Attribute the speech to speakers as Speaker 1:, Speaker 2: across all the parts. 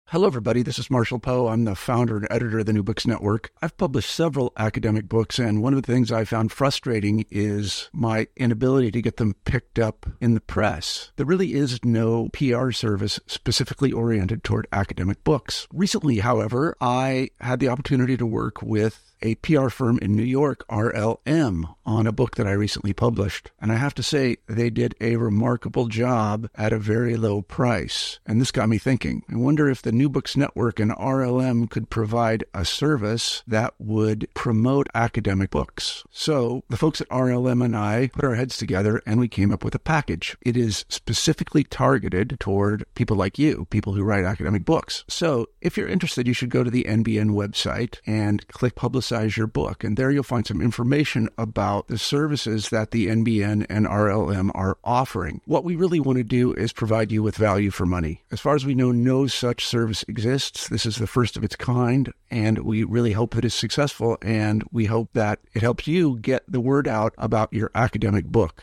Speaker 1: Hello, everybody. This is Marshall Poe. I'm the founder and editor of the New Books Network. I've published several academic books, and one of the things I found frustrating is my inability to get them picked up in the press. There really is no PR service specifically oriented toward academic books. Recently, however, I had the opportunity to work with a PR firm in New York, RLM, on a book that I recently published. And I have to say, they did a remarkable job at a very low price. And this got me thinking. I wonder if the New Books Network and RLM could provide a service that would promote academic books. So the folks at RLM and I put our heads together and we came up with a package. It is specifically targeted toward people like you, people who write academic books. So if you're interested, you should go to the NBN website and click Publicize Your Book. And there you'll find some information about the services that the NBN and RLM are offering. What we really want to do is provide you with value for money. As far as we know, no such service exists. This is the first of its kind, and we really hope that it's successful, and we hope that it helps you get the word out about your academic book.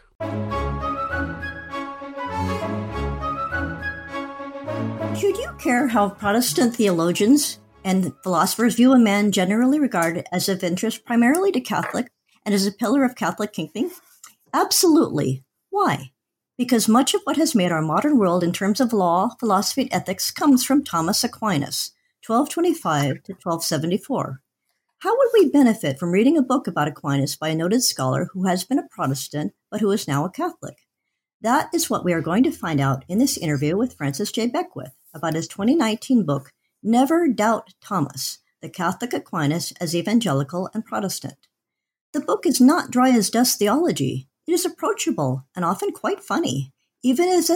Speaker 2: Should you care how Protestant theologians and philosophers view a man generally regarded as of interest primarily to Catholic and as a pillar of Catholic thinking? Absolutely. Why? Because much of what has made our modern world in terms of law, philosophy, and ethics comes from Thomas Aquinas, 1225 to 1274. How would we benefit from reading a book about Aquinas by a noted scholar who has been a Protestant but who is now a Catholic? That is what we are going to find out in this interview with Francis J. Beckwith about his 2019 book, Never Doubt Thomas, The Catholic Aquinas as Evangelical and Protestant. The book is not dry as dust theology. It is approachable and often quite funny, even as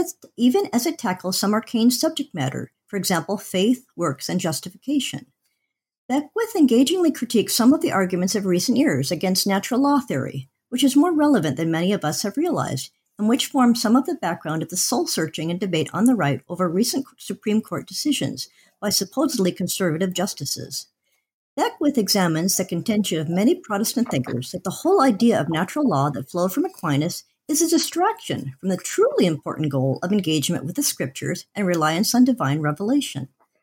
Speaker 2: it tackles some arcane subject matter, for example, faith, works, and justification. Beckwith engagingly critiques some of the arguments of recent years against natural law theory, which is more relevant than many of us have realized, and which forms some of the background of the soul-searching and debate on the right over recent Supreme Court decisions by supposedly conservative justices. Beckwith examines the contention of many Protestant thinkers that the whole idea of natural law that flowed from Aquinas is a distraction from the truly important goal of engagement with the Scriptures and reliance on divine revelation.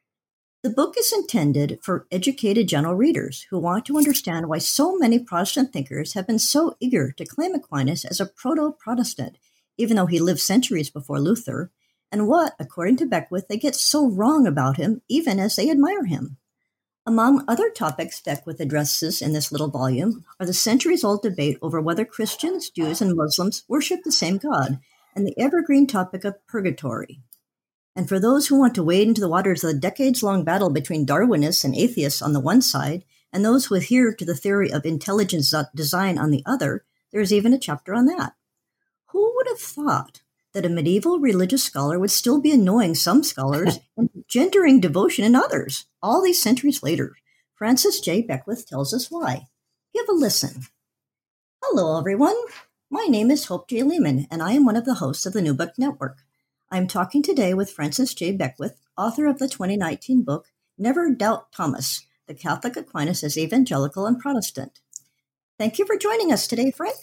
Speaker 2: The book is intended for educated general readers who want to understand why so many Protestant thinkers have been so eager to claim Aquinas as a proto-Protestant, even though he lived centuries before Luther, and what, according to Beckwith, they get so wrong about him, even as they admire him. Among other topics Beckwith addresses in this little volume are the centuries-old debate over whether Christians, Jews, and Muslims worship the same God, and the evergreen topic of purgatory. And for those who want to wade into the waters of the decades-long battle between Darwinists and atheists on the one side, and those who adhere to the theory of intelligent design on the other, there is even a chapter on that. Who would have thought that a medieval religious scholar would still be annoying some scholars and gendering devotion in others? All these centuries later, Francis J. Beckwith tells us why. Give a listen. Hello, everyone. My name is Hope J. Lehman, and I am one of the hosts of the New Book Network. I'm talking today with Francis J. Beckwith, author of the 2019 book, Never Doubt Thomas, The Catholic Aquinas as Evangelical and Protestant. Thank you for joining us today, Frank.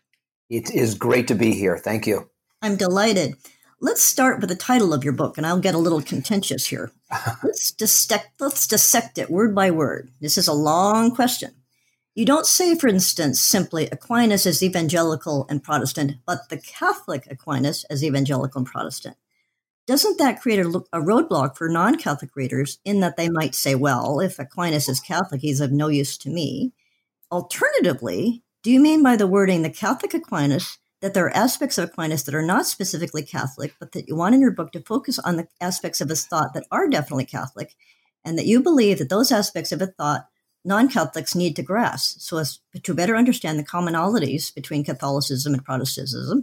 Speaker 3: It is great to be here. Thank you.
Speaker 2: I'm delighted. Let's start with the title of your book, and I'll get a little contentious here. Let's dissect it word by word. This is a long question. You don't say, for instance, simply Aquinas as evangelical and Protestant, but the Catholic Aquinas as evangelical and Protestant. Doesn't that create a roadblock for non-Catholic readers in that they might say, well, if Aquinas is Catholic, he's of no use to me? Alternatively, do you mean by the wording the Catholic Aquinas that there are aspects of Aquinas that are not specifically Catholic, but that you want in your book to focus on the aspects of his thought that are definitely Catholic, and that you believe that those aspects of his thought non-Catholics need to grasp so as to better understand the commonalities between Catholicism and Protestantism?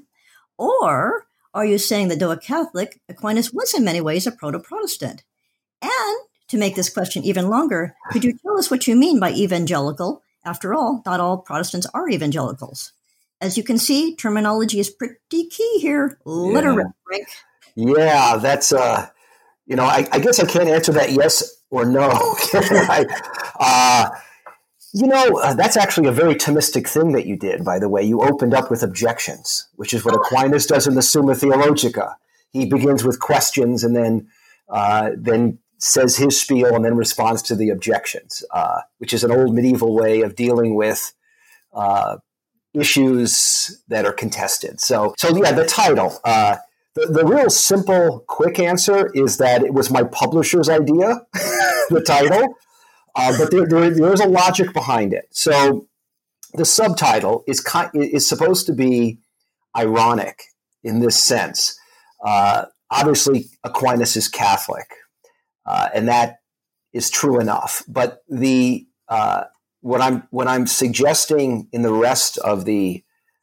Speaker 2: Or are you saying that though a Catholic, Aquinas was in many ways a proto-Protestant? And to make this question even longer, could you tell us what you mean by evangelical? After all, not all Protestants are evangelicals. As you can see, terminology is pretty key here. Let her rip, Frank.
Speaker 3: Yeah, that's, I guess I can't answer that yes or no. That's actually a very Thomistic thing that you did, by the way. You opened up with objections, which is what Aquinas does in the Summa Theologica. He begins with questions and then says his spiel and then responds to the objections, which is an old medieval way of dealing with issues that are contested. So yeah, the title. The real simple, quick answer is that it was my publisher's idea, the title, but there is a logic behind it. So the subtitle is supposed to be ironic in this sense. Obviously, Aquinas is Catholic, and that is true enough. But what I'm suggesting in the rest of the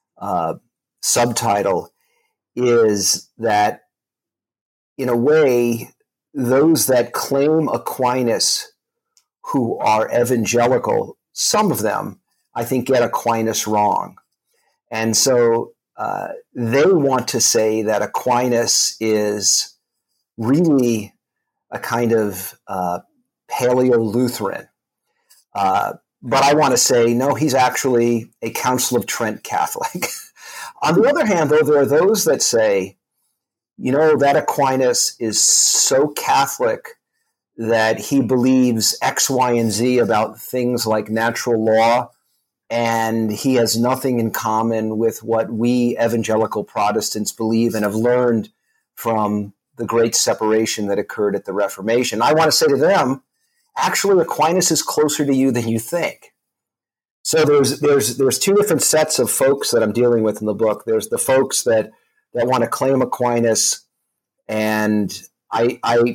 Speaker 3: subtitle is that, in a way, those that claim Aquinas who are evangelical, some of them, I think, get Aquinas wrong. And so they want to say that Aquinas is really a kind of Paleo-Lutheran. But I want to say, no, he's actually a Council of Trent Catholic. On the other hand, though, there are those that say, that Aquinas is so Catholic that he believes X, Y, and Z about things like natural law, and he has nothing in common with what we evangelical Protestants believe and have learned from the great separation that occurred at the Reformation. I want to say to them, actually, Aquinas is closer to you than you think. So there's two different sets of folks that I'm dealing with in the book. There's the folks that want to claim Aquinas, and I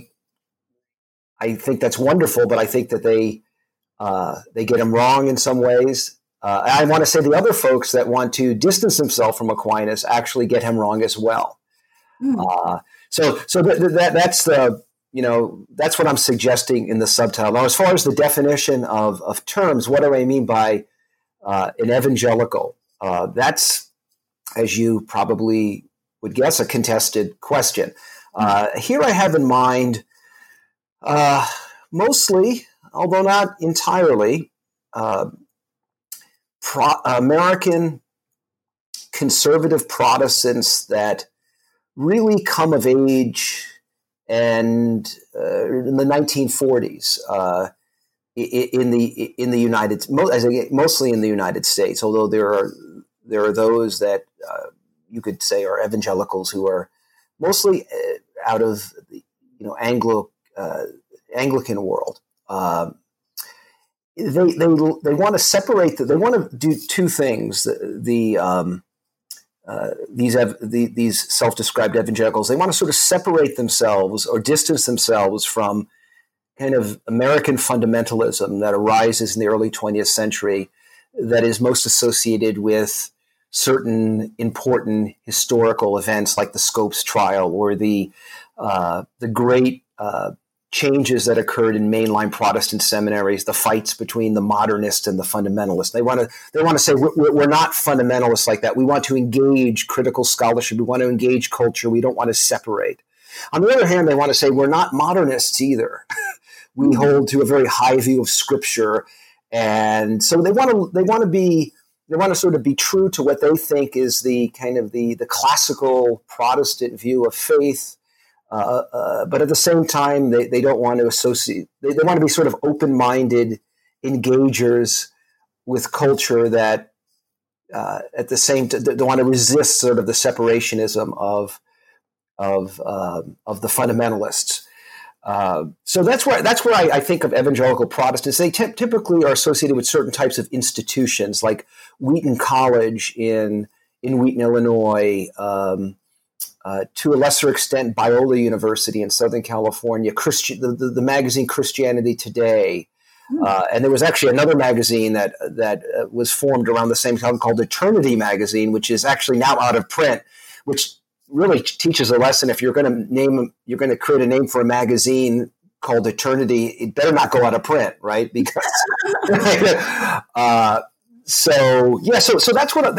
Speaker 3: think that's wonderful, but I think that they get him wrong in some ways. I want to say the other folks that want to distance themselves from Aquinas actually get him wrong as well. So that's the that's what I'm suggesting in the subtitle. Now, as far as the definition of terms, what do I mean by an evangelical? That's, as you probably would guess, a contested question. Here I have in mind mostly, although not entirely, American conservative Protestants that really come of age and in the 1940s in the mostly in the United States, although there are those that you could say are evangelicals who are mostly out of the Anglican world. They want to separate. They want to do two things. These self-described evangelicals, they want to sort of separate themselves or distance themselves from kind of American fundamentalism that arises in the early 20th century, that is most associated with certain important historical events like the Scopes trial or the great changes that occurred in mainline Protestant seminaries, the fights between the modernists and the fundamentalists. They want to say we're not fundamentalists like that. We want to engage critical scholarship. We want to engage culture. We don't want to separate. On the other hand, they want to say we're not modernists either. We hold to a very high view of Scripture, and so they want to sort of be true to what they think is the kind of the classical Protestant view of faith. But at the same time, they don't want to associate. They want to be sort of open-minded engagers with culture that, at the same time, they want to resist sort of the separationism of the fundamentalists. So that's where I think of evangelical Protestants. They typically are associated with certain types of institutions, like Wheaton College in Wheaton, Illinois. To a lesser extent, Biola University in Southern California, the magazine Christianity Today. And there was actually another magazine that was formed around the same time called Eternity Magazine, which is actually now out of print, which really teaches a lesson. If you're going to create a name for a magazine called Eternity, it better not go out of print, right? Because so that's what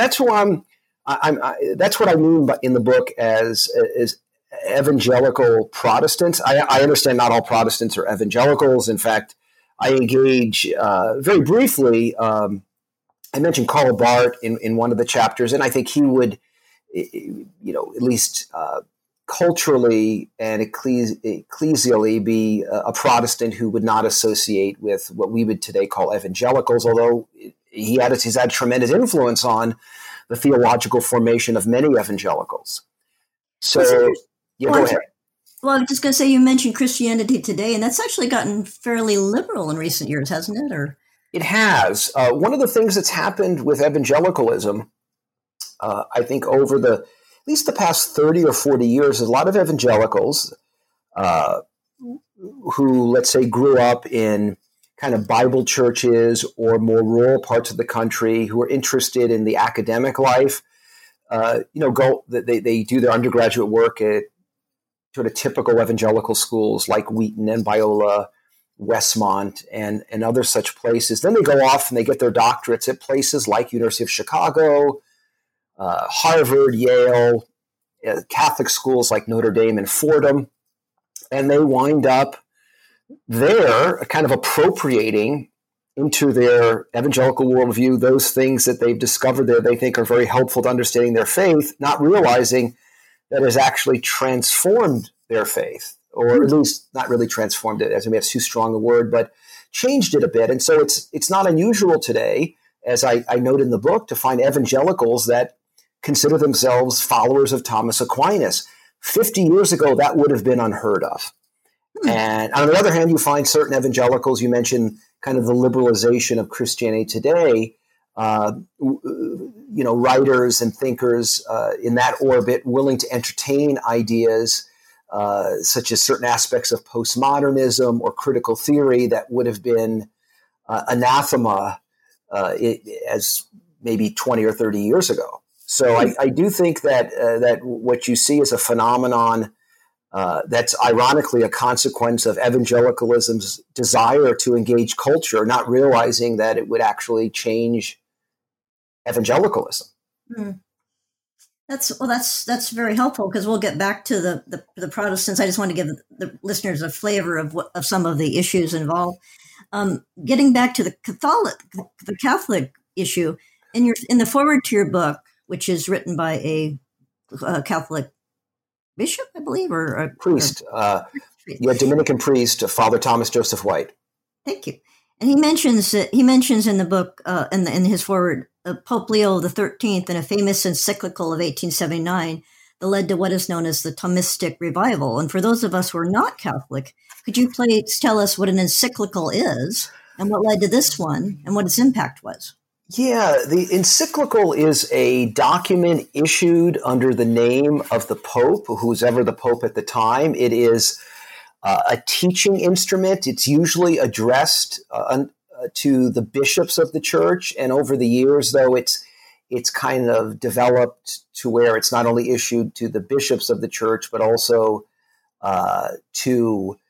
Speaker 3: I mean in the book as evangelical Protestants. I understand not all Protestants are evangelicals. In fact, I engage very briefly. I mentioned Karl Barth in one of the chapters, and I think he would, at least culturally and ecclesially be a Protestant who would not associate with what we would today call evangelicals, although he's had tremendous influence on the theological formation of many evangelicals. So, yeah, go ahead.
Speaker 2: Well, I was just going to say, you mentioned Christianity Today, and that's actually gotten fairly liberal in recent years, hasn't it? Or
Speaker 3: it has. One of the things that's happened with evangelicalism, I think over at least the past 30 or 40 years, a lot of evangelicals who, let's say, grew up in kind of Bible churches or more rural parts of the country, who are interested in the academic life, they do their undergraduate work at sort of typical evangelical schools like Wheaton and Biola, Westmont, and other such places. Then they go off and they get their doctorates at places like University of Chicago, Harvard, Yale, Catholic schools like Notre Dame and Fordham, and they wind up there kind of appropriating into their evangelical worldview those things that they've discovered there they think are very helpful to understanding their faith, not realizing that has actually transformed their faith, or at least not really transformed it, as maybe that's too strong a word, but changed it a bit. And so it's not unusual today, as I note in the book, to find evangelicals that consider themselves followers of Thomas Aquinas. 50 years ago, that would have been unheard of. And on the other hand, you find certain evangelicals, you mentioned kind of the liberalization of Christianity Today, writers and thinkers in that orbit willing to entertain ideas such as certain aspects of postmodernism or critical theory that would have been anathema as maybe 20 or 30 years ago. So I do think that what you see is a phenomenon that's ironically a consequence of evangelicalism's desire to engage culture, not realizing that it would actually change evangelicalism.
Speaker 2: That's very helpful, because we'll get back to the Protestants. I just want to give the listeners a flavor of some of the issues involved. Getting back to the Catholic issue, in the foreword to your book, which is written by a Catholic bishop, I believe, or a
Speaker 3: priest, Dominican priest, Father Thomas Joseph White.
Speaker 2: Thank you. And he mentions in the book, in his foreword, Pope Leo XIII, in a famous encyclical of 1879, that led to what is known as the Thomistic revival. And for those of us who are not Catholic, could you please tell us what an encyclical is, and what led to this one, and what its impact was?
Speaker 3: Yeah, the encyclical is a document issued under the name of the Pope, who's ever the Pope at the time. It is a teaching instrument. It's usually addressed to the bishops of the church, and over the years, though, it's kind of developed to where it's not only issued to the bishops of the church, but also to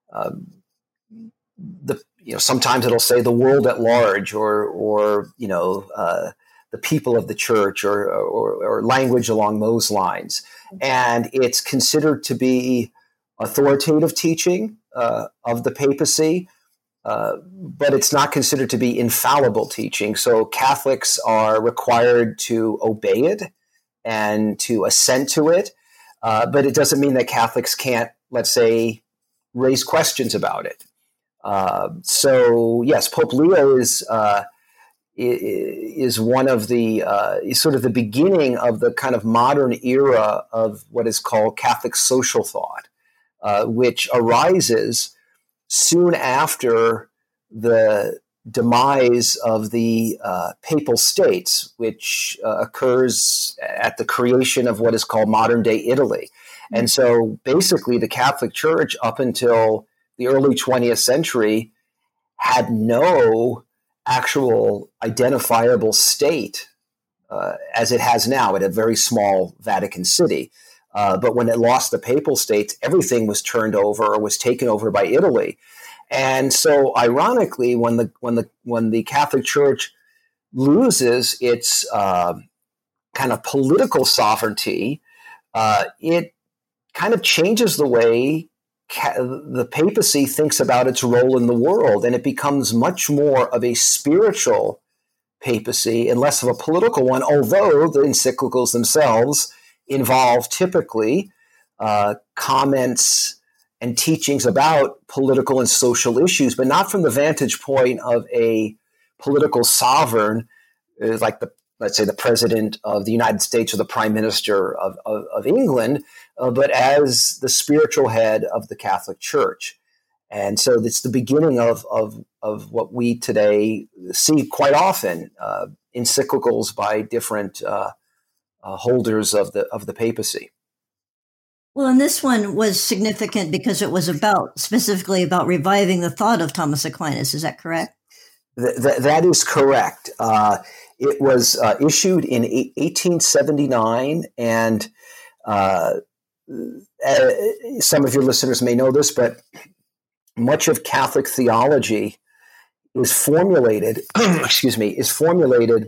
Speaker 3: sometimes it'll say the world at large, or the people of the church, or language along those lines. And it's considered to be authoritative teaching of the papacy, but it's not considered to be infallible teaching. So Catholics are required to obey it and to assent to it, but it doesn't mean that Catholics can't, let's say, raise questions about it. So yes, Pope Leo is one of is sort of the beginning of the kind of modern era of what is called Catholic social thought, which arises soon after the demise of the Papal States, which occurs at the creation of what is called modern-day Italy. And so basically the Catholic Church, up until the early 20th century, had no actual identifiable state as it has now at a very small Vatican City. But when it lost the Papal States, everything was turned over or was taken over by Italy. And so, ironically, when the Catholic Church loses its kind of political sovereignty, it kind of changes the way the papacy thinks about its role in the world, and it becomes much more of a spiritual papacy and less of a political one, although the encyclicals themselves involve typically comments and teachings about political and social issues, but not from the vantage point of a political sovereign, like let's say the president of the United States or the prime minister of England, but as the spiritual head of the Catholic Church. And so it's the beginning of what we today see quite often, encyclicals by different holders of the papacy.
Speaker 2: Well, and this one was significant because it was specifically about reviving the thought of Thomas Aquinas. Is that correct?
Speaker 3: That is correct. It was issued in 1879, and some of your listeners may know this, but much of Catholic theology is formulated, is formulated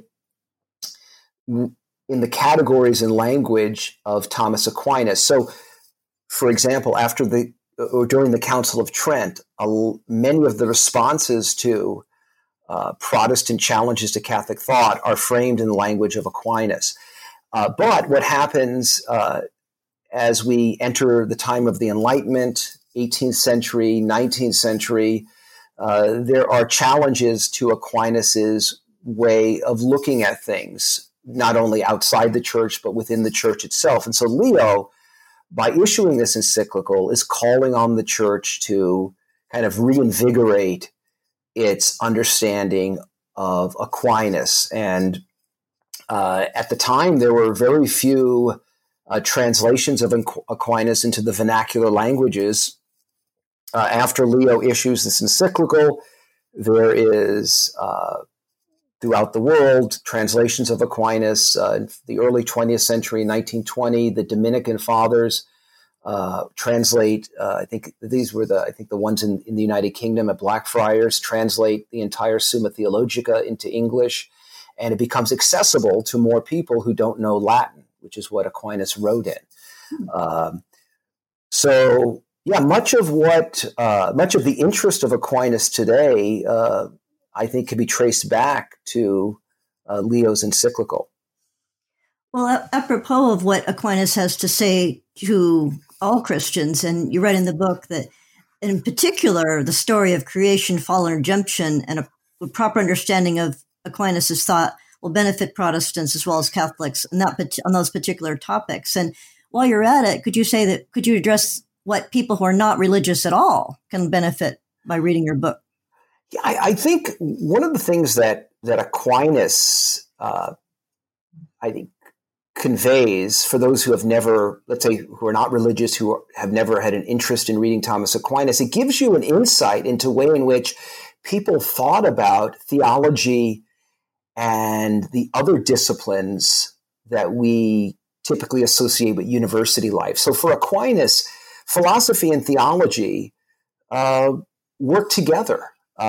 Speaker 3: in the categories and language of Thomas Aquinas. So, for example, during the Council of Trent, many of the responses to Protestant challenges to Catholic thought are framed in the language of Aquinas. But what happens as we enter the time of the Enlightenment, 18th century, 19th century, there are challenges to Aquinas's way of looking at things, not only outside the church, but within the church itself. And so Leo, by issuing this encyclical, is calling on the church to kind of reinvigorate its understanding of Aquinas. And at the time, there were very few translations of Aquinas into the vernacular languages. After Leo issues this encyclical, there is, throughout the world, translations of Aquinas. In the early 20th century, 1920, the Dominican Fathers translate, I think these were the ones in the United Kingdom at Blackfriars, translate the entire Summa Theologica into English, and it becomes accessible to more people who don't know Latin, which is what Aquinas wrote in. So, much of the interest of Aquinas today, I think, can be traced back to Leo's encyclical.
Speaker 2: Well, apropos of what Aquinas has to say to all Christians, and you read in the book that, in particular, the story of creation, fall, and redemption, and a proper understanding of Aquinas' thought will benefit Protestants as well as Catholics on those particular topics. And while you're at it, could you address what people who are not religious at all can benefit by reading your book?
Speaker 3: Yeah, I think one of the things that Aquinas, I think, conveys for those who have never, let's say, who are not religious, who have never had an interest in reading Thomas Aquinas, it gives you an insight into the way in which people thought about theology and the other disciplines that we typically associate with university life. So for Aquinas, philosophy and theology work together.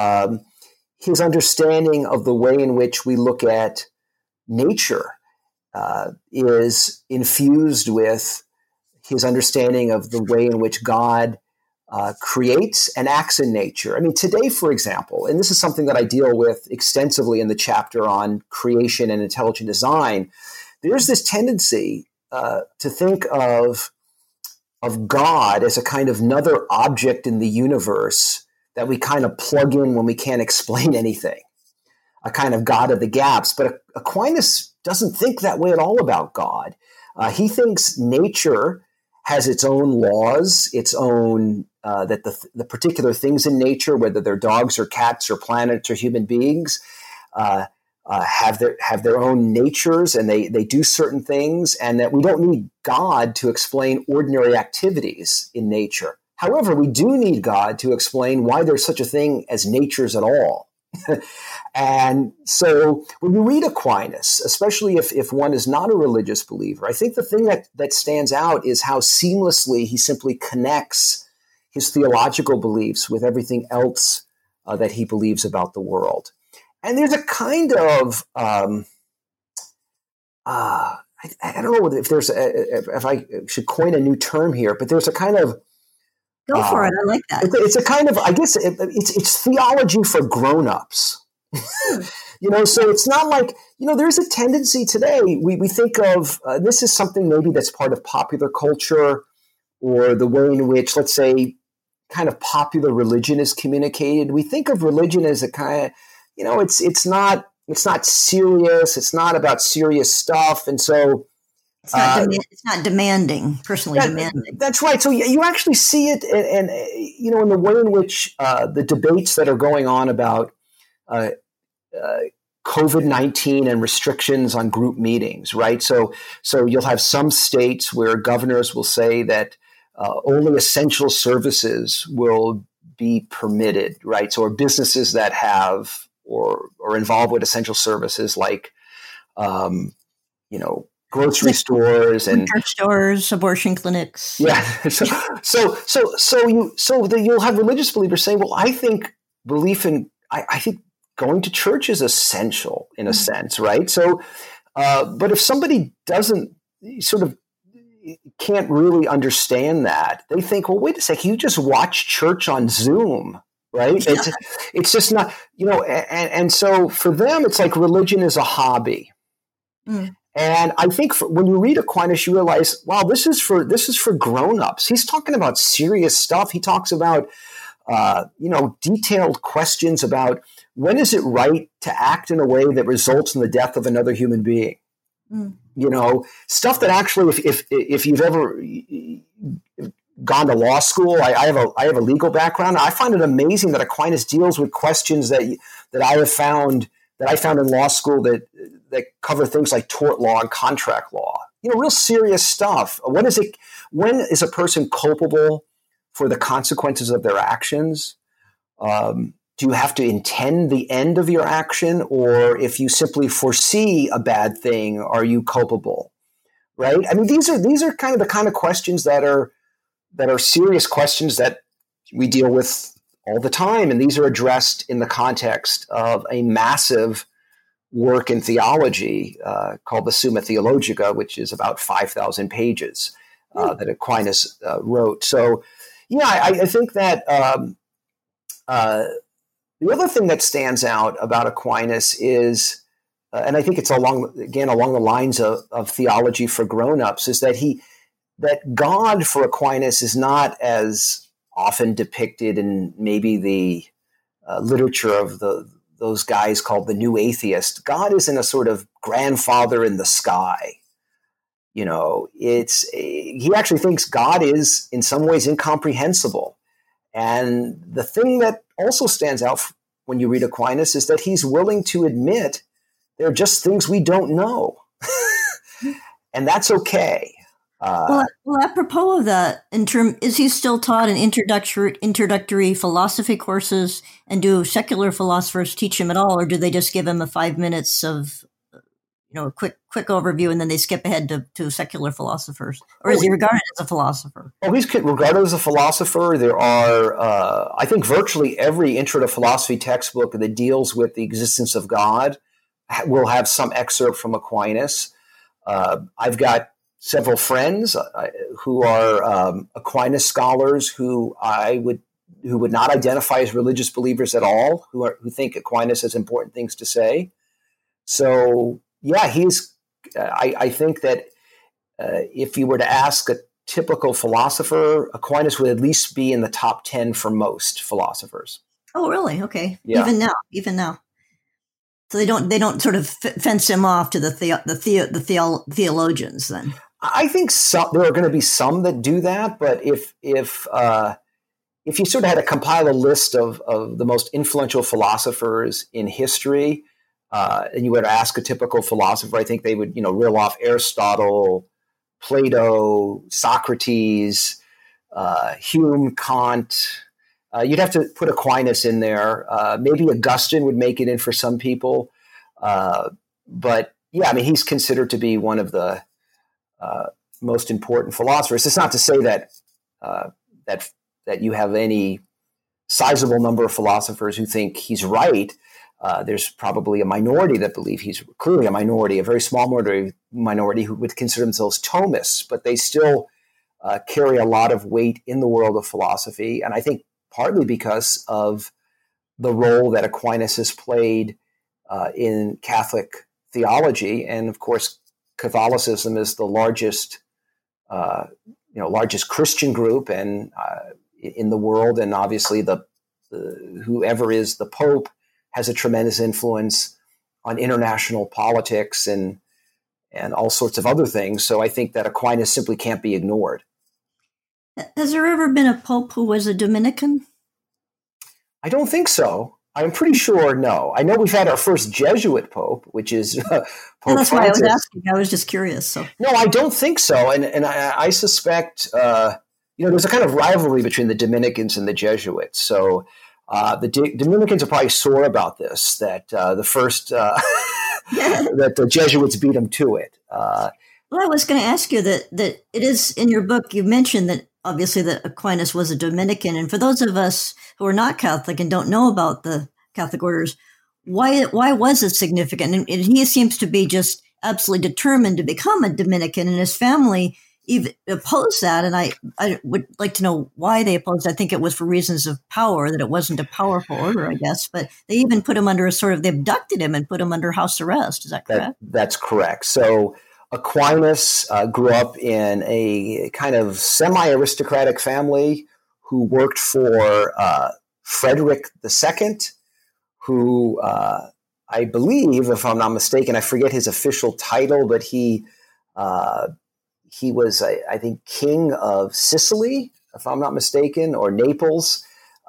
Speaker 3: His understanding of the way in which we look at nature is infused with his understanding of the way in which God creates and acts in nature. I mean, today, for example, and this is something that I deal with extensively in the chapter on creation and intelligent design, there's this tendency to think of God as a kind of another object in the universe that we kind of plug in when we can't explain anything, a kind of God of the gaps. But Aquinas doesn't think that way at all about God. He thinks nature has its own laws, its own, that the particular things in nature, whether they're dogs or cats or planets or human beings, have their own natures, and they do certain things, and that we don't need God to explain ordinary activities in nature. However, we do need God to explain why there's such a thing as natures at all. And so when you read Aquinas, especially if one is not a religious believer, I think the thing that stands out is how seamlessly he simply connects his theological beliefs with everything else that he believes about the world. And there's a kind of, I don't know if I should coin a new term here, but there's a kind of,
Speaker 2: go for it. I like that.
Speaker 3: It's a kind of, I guess it's theology for grown-ups. So it's not like, there's a tendency today, we think of, this is something maybe that's part of popular culture, or the way in which, let's say, kind of popular religion is communicated. We think of religion as a kind of, it's not serious. It's not about serious stuff, and so
Speaker 2: it's not demanding, personally demanding.
Speaker 3: That's right. So you actually see it, and in the way in which the debates that are going on about COVID-19 and restrictions on group meetings, right? So you'll have some states where governors will say that only essential services will be permitted, right? So, or businesses that have or involved with essential services like, grocery stores and
Speaker 2: stores, abortion clinics.
Speaker 3: Yeah. You'll have religious believers saying, well, I think I think going to church is essential in a sense, right? So, but if somebody doesn't can't really understand that, they think, well, wait a second, you just watch church on Zoom, right? Yeah. It's just not, and so for them, it's like religion is a hobby. Mm. And I think when you read Aquinas, you realize, wow, this is for grown-ups. He's talking about serious stuff. He talks about, detailed questions about when is it right to act in a way that results in the death of another human being. Mm. Stuff that actually, if you've ever gone to law school, I have a legal background. I find it amazing that Aquinas deals with questions that I found in law school that cover things like tort law and contract law. Real serious stuff. When is a person culpable for the consequences of their actions? Do you have to intend the end of your action, or if you simply foresee a bad thing, are you culpable? Right? I mean, these are kind of the kind of questions that are serious questions that we deal with all the time, and these are addressed in the context of a massive work in theology called the Summa Theologica, which is about 5,000 pages that Aquinas wrote. So, I think that the other thing that stands out about Aquinas is, and I think it's along the lines of theology for grown-ups, is that God for Aquinas is not as often depicted in maybe the literature of those guys called the New Atheist. God isn't a sort of grandfather in the sky. He actually thinks God is in some ways incomprehensible. And the thing that also stands out when you read Aquinas is that he's willing to admit there are just things we don't know. And that's okay.
Speaker 2: Well, apropos of that, is he still taught in introductory philosophy courses, and do secular philosophers teach him at all, or do they just give him 5 minutes of, a quick overview, and then they skip ahead to secular philosophers? Or is he regarded as a philosopher?
Speaker 3: Well, he's regarded as a philosopher. There are, I think, virtually every intro to philosophy textbook that deals with the existence of God will have some excerpt from Aquinas. I've got several friends who are Aquinas scholars who would not identify as religious believers at all, who think Aquinas has important things to say. So, yeah, I think that if you were to ask a typical philosopher, Aquinas would at least be in the top 10 for most philosophers.
Speaker 2: Oh, really? Okay. Yeah. Even now. So they don't sort of fence him off to the theologians then.
Speaker 3: I think there are going to be some that do that, but if you sort of had to compile a list of the most influential philosophers in history, and you were to ask a typical philosopher, I think they would reel off Aristotle, Plato, Socrates, Hume, Kant. You'd have to put Aquinas in there. Maybe Augustine would make it in for some people, but yeah, I mean, he's considered to be one of the most important philosophers. It's not to say that you have any sizable number of philosophers who think he's right. There's probably a minority that believe he's clearly a minority, a very small minority who would consider themselves Thomists, but they still carry a lot of weight in the world of philosophy. And I think partly because of the role that Aquinas has played in Catholic theology. And of course, Catholicism is the largest largest Christian group and in the world, and obviously the whoever is the Pope has a tremendous influence on international politics and all sorts of other things. So I think that Aquinas simply can't be ignored.
Speaker 2: Has there ever been a Pope who was a Dominican?
Speaker 3: I don't think so. I'm pretty sure, no. I know we've had our first Jesuit Pope, which is Pope
Speaker 2: That's
Speaker 3: Francis.
Speaker 2: why I was asking. I was just curious. So
Speaker 3: no, I don't think so. And I suspect, there's a kind of rivalry between the Dominicans and the Jesuits. So the Dominicans are probably sore about this, that the first, that the Jesuits beat them to it.
Speaker 2: Well, I was going to ask you that it is in your book, you mentioned that obviously that Aquinas was a Dominican. And for those of us who are not Catholic and don't know about the Catholic orders, why was it significant? And he seems to be just absolutely determined to become a Dominican, and his family even opposed that. And I would like to know why they opposed. I think it was for reasons of power, that it wasn't a powerful order, I guess. But they even put him under they abducted him and put him under house arrest. Is that correct?
Speaker 3: That's correct. So Aquinas grew up in a kind of semi-aristocratic family who worked for Frederick II, who I believe, if I'm not mistaken, I forget his official title, but he was, I think, king of Sicily, if I'm not mistaken, or Naples.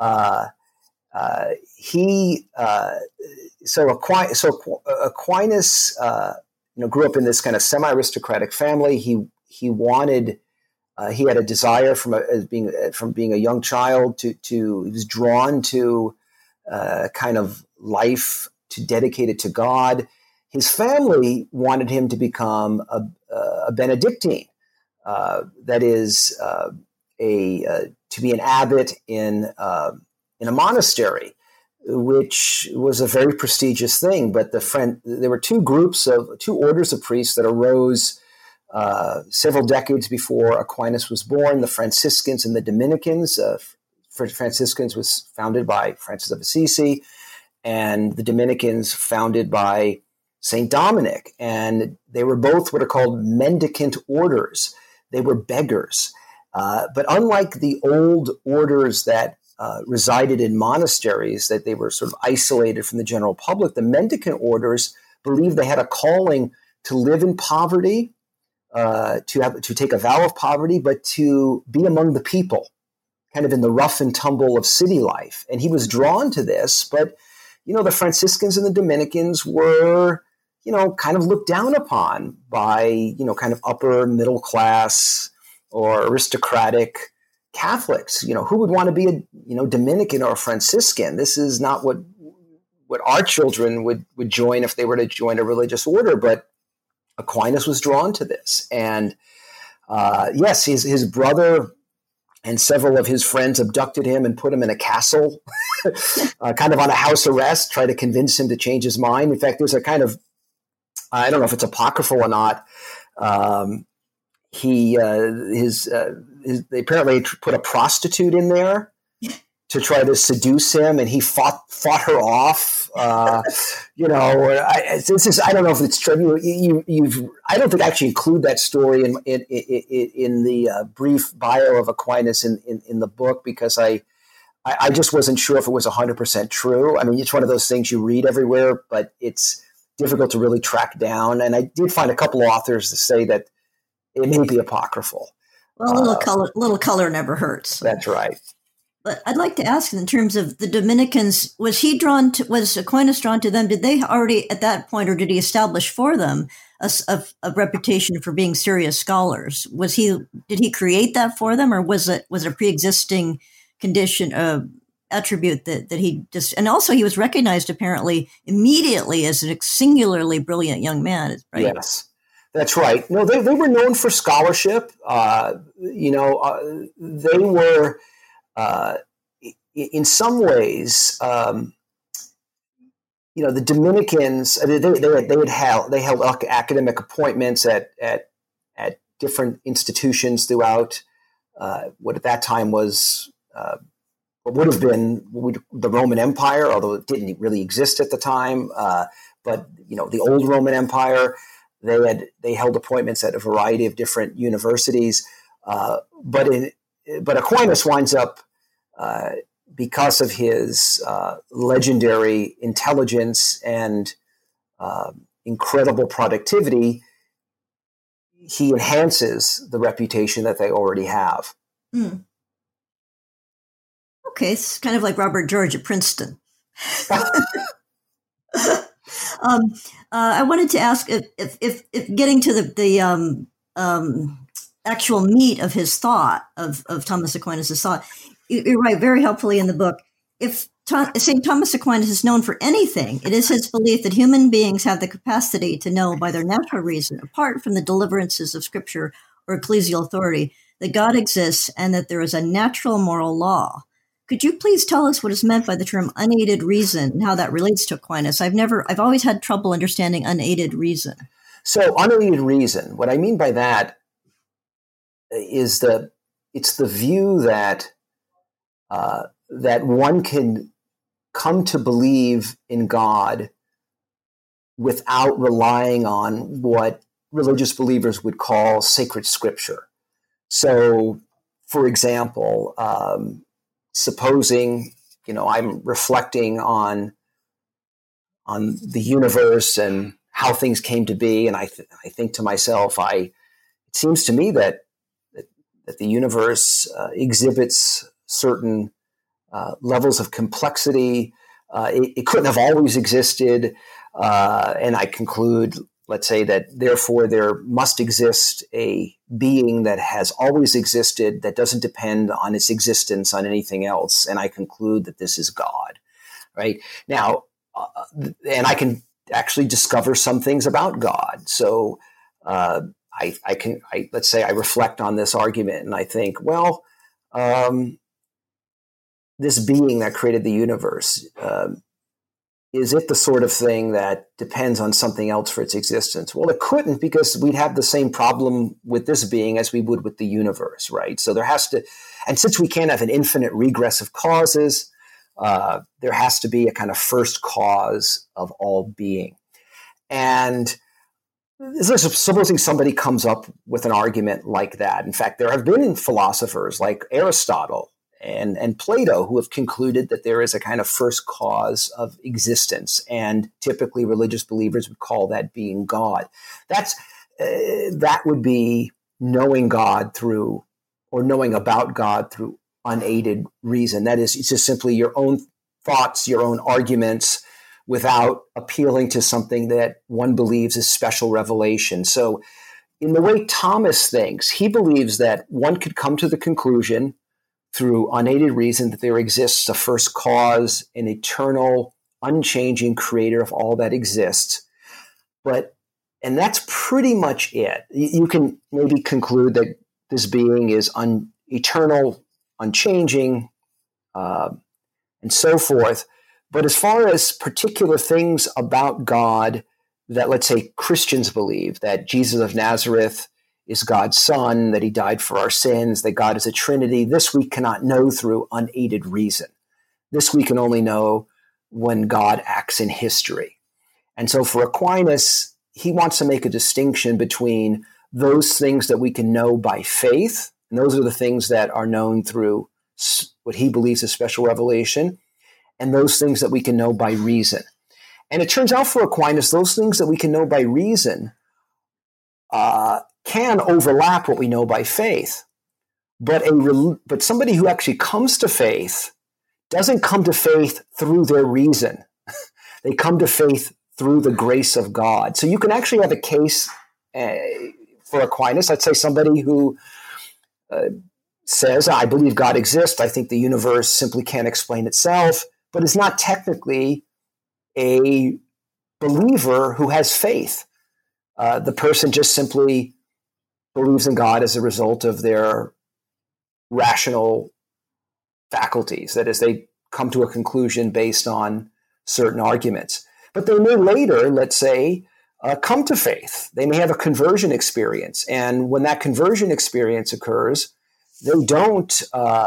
Speaker 3: Aquinas, grew up in this kind of semi-aristocratic family. He wanted. He had a desire from being a young child to he was drawn to kind of life dedicated to God. His family wanted him to become a Benedictine, that is to be an abbot in a monastery, which was a very prestigious thing. But there were two orders of priests that arose several decades before Aquinas was born: the Franciscans and the Dominicans. Franciscans was founded by Francis of Assisi, and the Dominicans founded by St. Dominic. And they were both what are called mendicant orders. They were beggars. But unlike the old orders that resided in monasteries, that they were sort of isolated from the general public, the mendicant orders believed they had a calling to live in poverty, to take a vow of poverty, but to be among the people, kind of in the rough and tumble of city life. And he was drawn to this, but, the Franciscans and the Dominicans were, kind of looked down upon by, kind of upper middle class or aristocratic Catholics. Who would want to be a, Dominican or a Franciscan? This is not what our children would join if they were to join a religious order, but Aquinas was drawn to this. And yes, his brother and several of his friends abducted him and put him in a castle, kind of on a house arrest, try to convince him to change his mind. In fact, there's a kind of, I don't know if it's apocryphal or not. They apparently put a prostitute in there to try to seduce him, and he fought her off. I don't know if it's true. I don't think I actually include that story in the brief bio of Aquinas in the book, because I just wasn't sure if it was 100% true. I mean, it's one of those things you read everywhere, but it's difficult to really track down. And I did find a couple of authors to say that it may be apocryphal.
Speaker 2: Well, little color never hurts. So.
Speaker 3: That's right.
Speaker 2: But I'd like to ask, in terms of the Dominicans, was Aquinas drawn to them? Did they already at that point, or did he establish for them a reputation for being serious scholars? Did he create that for them, or was it a pre-existing condition, attribute that he just? And also, he was recognized apparently immediately as a singularly brilliant young man. Right?
Speaker 3: Yes. That's right. No, they were known for scholarship. They were, in some ways, the Dominicans. They held academic appointments at different institutions throughout what at that time was what would have been the Roman Empire, although it didn't really exist at the time. But the old Roman Empire. They held appointments at a variety of different universities. But Aquinas winds up, because of his legendary intelligence and incredible productivity, he enhances the reputation that they already have.
Speaker 2: Mm. Okay, it's kind of like Robert George at Princeton. I wanted to ask if getting to the actual meat of his thought, of Thomas Aquinas' thought, you write very helpfully in the book, if St. Thomas Aquinas is known for anything, it is his belief that human beings have the capacity to know by their natural reason, apart from the deliverances of Scripture or ecclesial authority, that God exists and that there is a natural moral law. Could you please tell us what is meant by the term unaided reason and how that relates to Aquinas? I've always had trouble understanding unaided reason.
Speaker 3: So unaided reason, what I mean by that is it's the view that that one can come to believe in God without relying on what religious believers would call sacred Scripture. So, for example, supposing, I'm reflecting on the universe and how things came to be, and I think to myself, it seems to me that the universe exhibits certain levels of complexity. It couldn't have always existed, and I conclude, let's say, that therefore there must exist a being that has always existed that doesn't depend on its existence on anything else, and I conclude that this is God. Right now, and I can actually discover some things about God. So let's say I reflect on this argument and I think, well, this being that created the universe, is it the sort of thing that depends on something else for its existence? Well, it couldn't, because we'd have the same problem with this being as we would with the universe, right? So there has to, and since we can't have an infinite regress of causes, there has to be a kind of first cause of all being. And supposing somebody comes up with an argument like that. In fact, there have been philosophers like Aristotle and Plato who have concluded that there is a kind of first cause of existence, and typically religious believers would call that being God. That would be knowing God through, or knowing about God through, unaided reason. That is, it's just simply your own thoughts, your own arguments, without appealing to something that one believes is special revelation. So in the way Thomas thinks, he believes that one could come to the conclusion through unaided reason that there exists a first cause, an eternal, unchanging creator of all that exists. And that's pretty much it. You can maybe conclude that this being is eternal, unchanging, and so forth. But as far as particular things about God that, let's say, Christians believe, that Jesus of Nazareth is God's son, that he died for our sins, that God is a Trinity, this we cannot know through unaided reason. This we can only know when God acts in history. And so for Aquinas, he wants to make a distinction between those things that we can know by faith, and those are the things that are known through what he believes is special revelation, and those things that we can know by reason. And it turns out for Aquinas, those things that we can know by reason can overlap what we know by faith. But somebody who actually comes to faith doesn't come to faith through their reason. They come to faith through the grace of God. So you can actually have a case for Aquinas. Let's say somebody who says, I believe God exists. I think the universe simply can't explain itself, but is not technically a believer who has faith. The person just simply believes in God as a result of their rational faculties. That is, they come to a conclusion based on certain arguments. But they may later, let's say, come to faith. They may have a conversion experience. And when that conversion experience occurs, they don't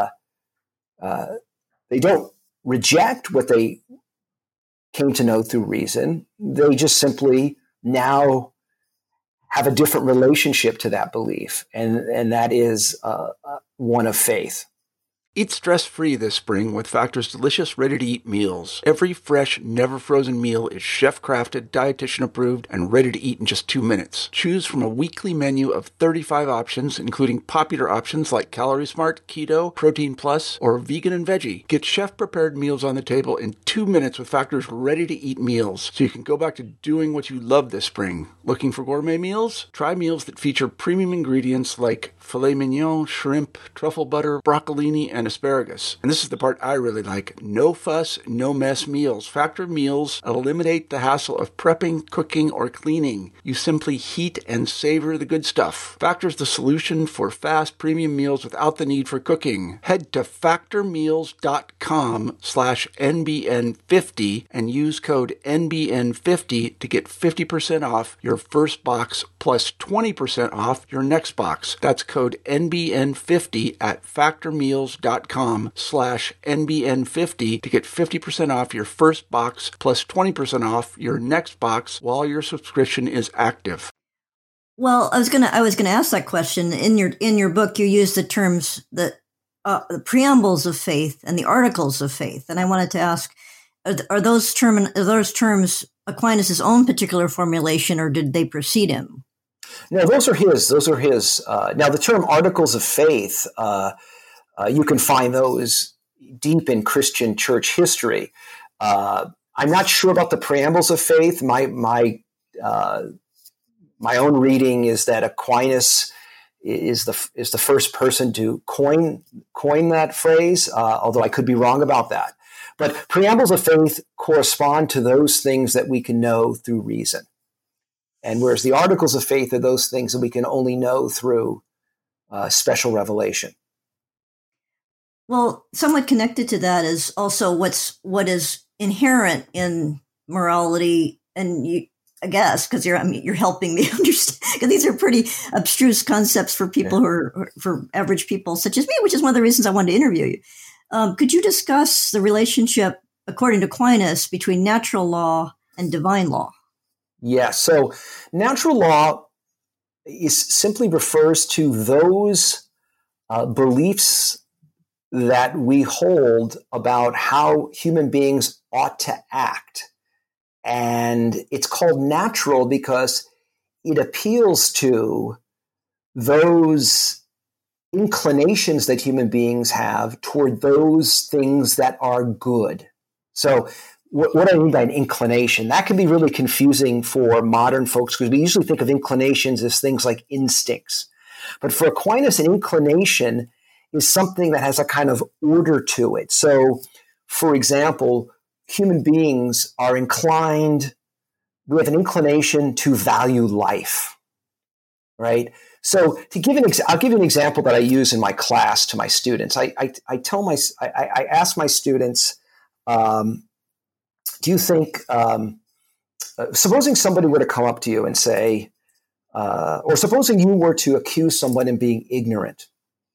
Speaker 3: reject what they came to know through reason. They just simply now have a different relationship to that belief, and that is one of faith.
Speaker 1: Eat stress-free this spring with Factor's delicious, ready-to-eat meals. Every fresh, never-frozen meal is chef-crafted, dietitian-approved, and ready to eat in just 2 minutes. Choose from a weekly menu of 35 options, including popular options like Calorie Smart, Keto, Protein Plus, or Vegan and Veggie. Get chef-prepared meals on the table in 2 minutes with Factor's ready-to-eat meals, so you can go back to doing what you love this spring. Looking for gourmet meals? Try meals that feature premium ingredients like filet mignon, shrimp, truffle butter, broccolini, and asparagus. And this is the part I really like. No fuss, no mess meals. Factor meals eliminate the hassle of prepping, cooking, or cleaning. You simply heat and savor the good stuff. Factor's the solution for fast premium meals without the need for cooking. Head to factormeals.com/NBN50 and use code NBN50 to get 50% off your first box plus 20% off your next box. That's code NBN50 at factormeals.com/NBN50 to get 50% off your first box plus 20% off your next box while your subscription is active.
Speaker 2: Well, I was gonna ask that question. In your book, you use the terms the preambles of faith and the articles of faith, and I wanted to ask: are those terms Aquinas' own particular formulation, or did they precede him?
Speaker 3: No, those are his. Now, the term articles of faith, you can find those deep in Christian church history. I'm not sure about the preambles of faith. My own reading is that Aquinas is the first person to coin that phrase, although I could be wrong about that. But preambles of faith correspond to those things that we can know through reason. And whereas the articles of faith are those things that we can only know through special revelation.
Speaker 2: Well, somewhat connected to that is also what is inherent in morality, and I guess because you're helping me understand, because these are pretty abstruse concepts for people for average people such as me, which is one of the reasons I wanted to interview you. Could you discuss the relationship, according to Aquinas, between natural law and divine law?
Speaker 3: Yeah, so natural law simply refers to those beliefs that we hold about how human beings ought to act. And it's called natural because it appeals to those inclinations that human beings have toward those things that are good. So what I mean by an inclination, that can be really confusing for modern folks because we usually think of inclinations as things like instincts. But for Aquinas, an inclination is something that has a kind of order to it. So, for example, human beings are inclined, we have an inclination to value life, right? So I'll give you an example that I use in my class to my students. I ask my students, do you think, supposing somebody were to come up to you and say, or supposing you were to accuse someone of being ignorant,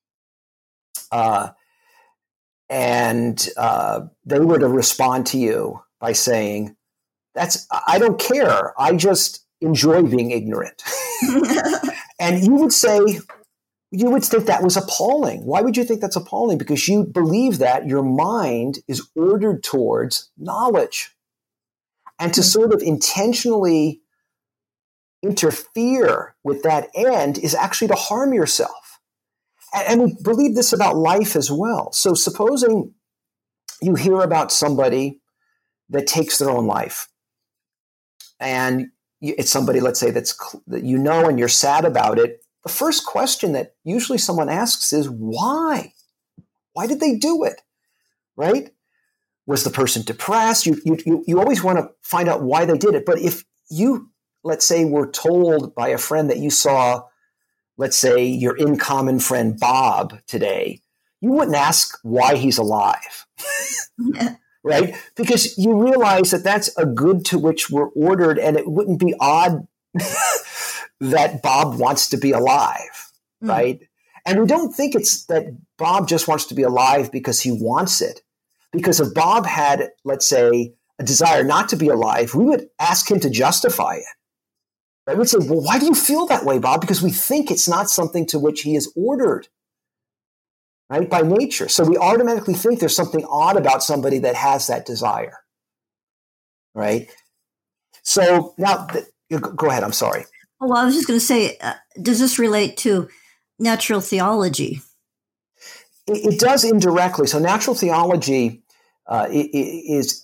Speaker 3: and they were to respond to you by saying, I don't care, I just enjoy being ignorant. And you would think that was appalling. Why would you think that's appalling? Because you believe that your mind is ordered towards knowledge. And to sort of intentionally interfere with that end is actually to harm yourself. And we believe this about life as well. So supposing you hear about somebody that takes their own life, and it's somebody, let's say, that you know and you're sad about it, the first question that usually someone asks is, why? Why did they do it? Right? Was the person depressed? You always want to find out why they did it. But if you, let's say, were told by a friend that you saw, let's say, your in common friend Bob today, you wouldn't ask why he's alive. Yeah. Right? Because you realize that that's a good to which we're ordered, and it wouldn't be odd that Bob wants to be alive, right? And we don't think it's that Bob just wants to be alive because he wants it. Because if Bob had, let's say, a desire not to be alive, we would ask him to justify it. Right? We'd say, well, why do you feel that way, Bob? Because we think it's not something to which he is ordered, right, by nature. So we automatically think there's something odd about somebody that has that desire, right? So now, go ahead. I'm sorry.
Speaker 2: Oh, well, I was just going to say, does this relate to natural theology?
Speaker 3: It does indirectly. So natural theology is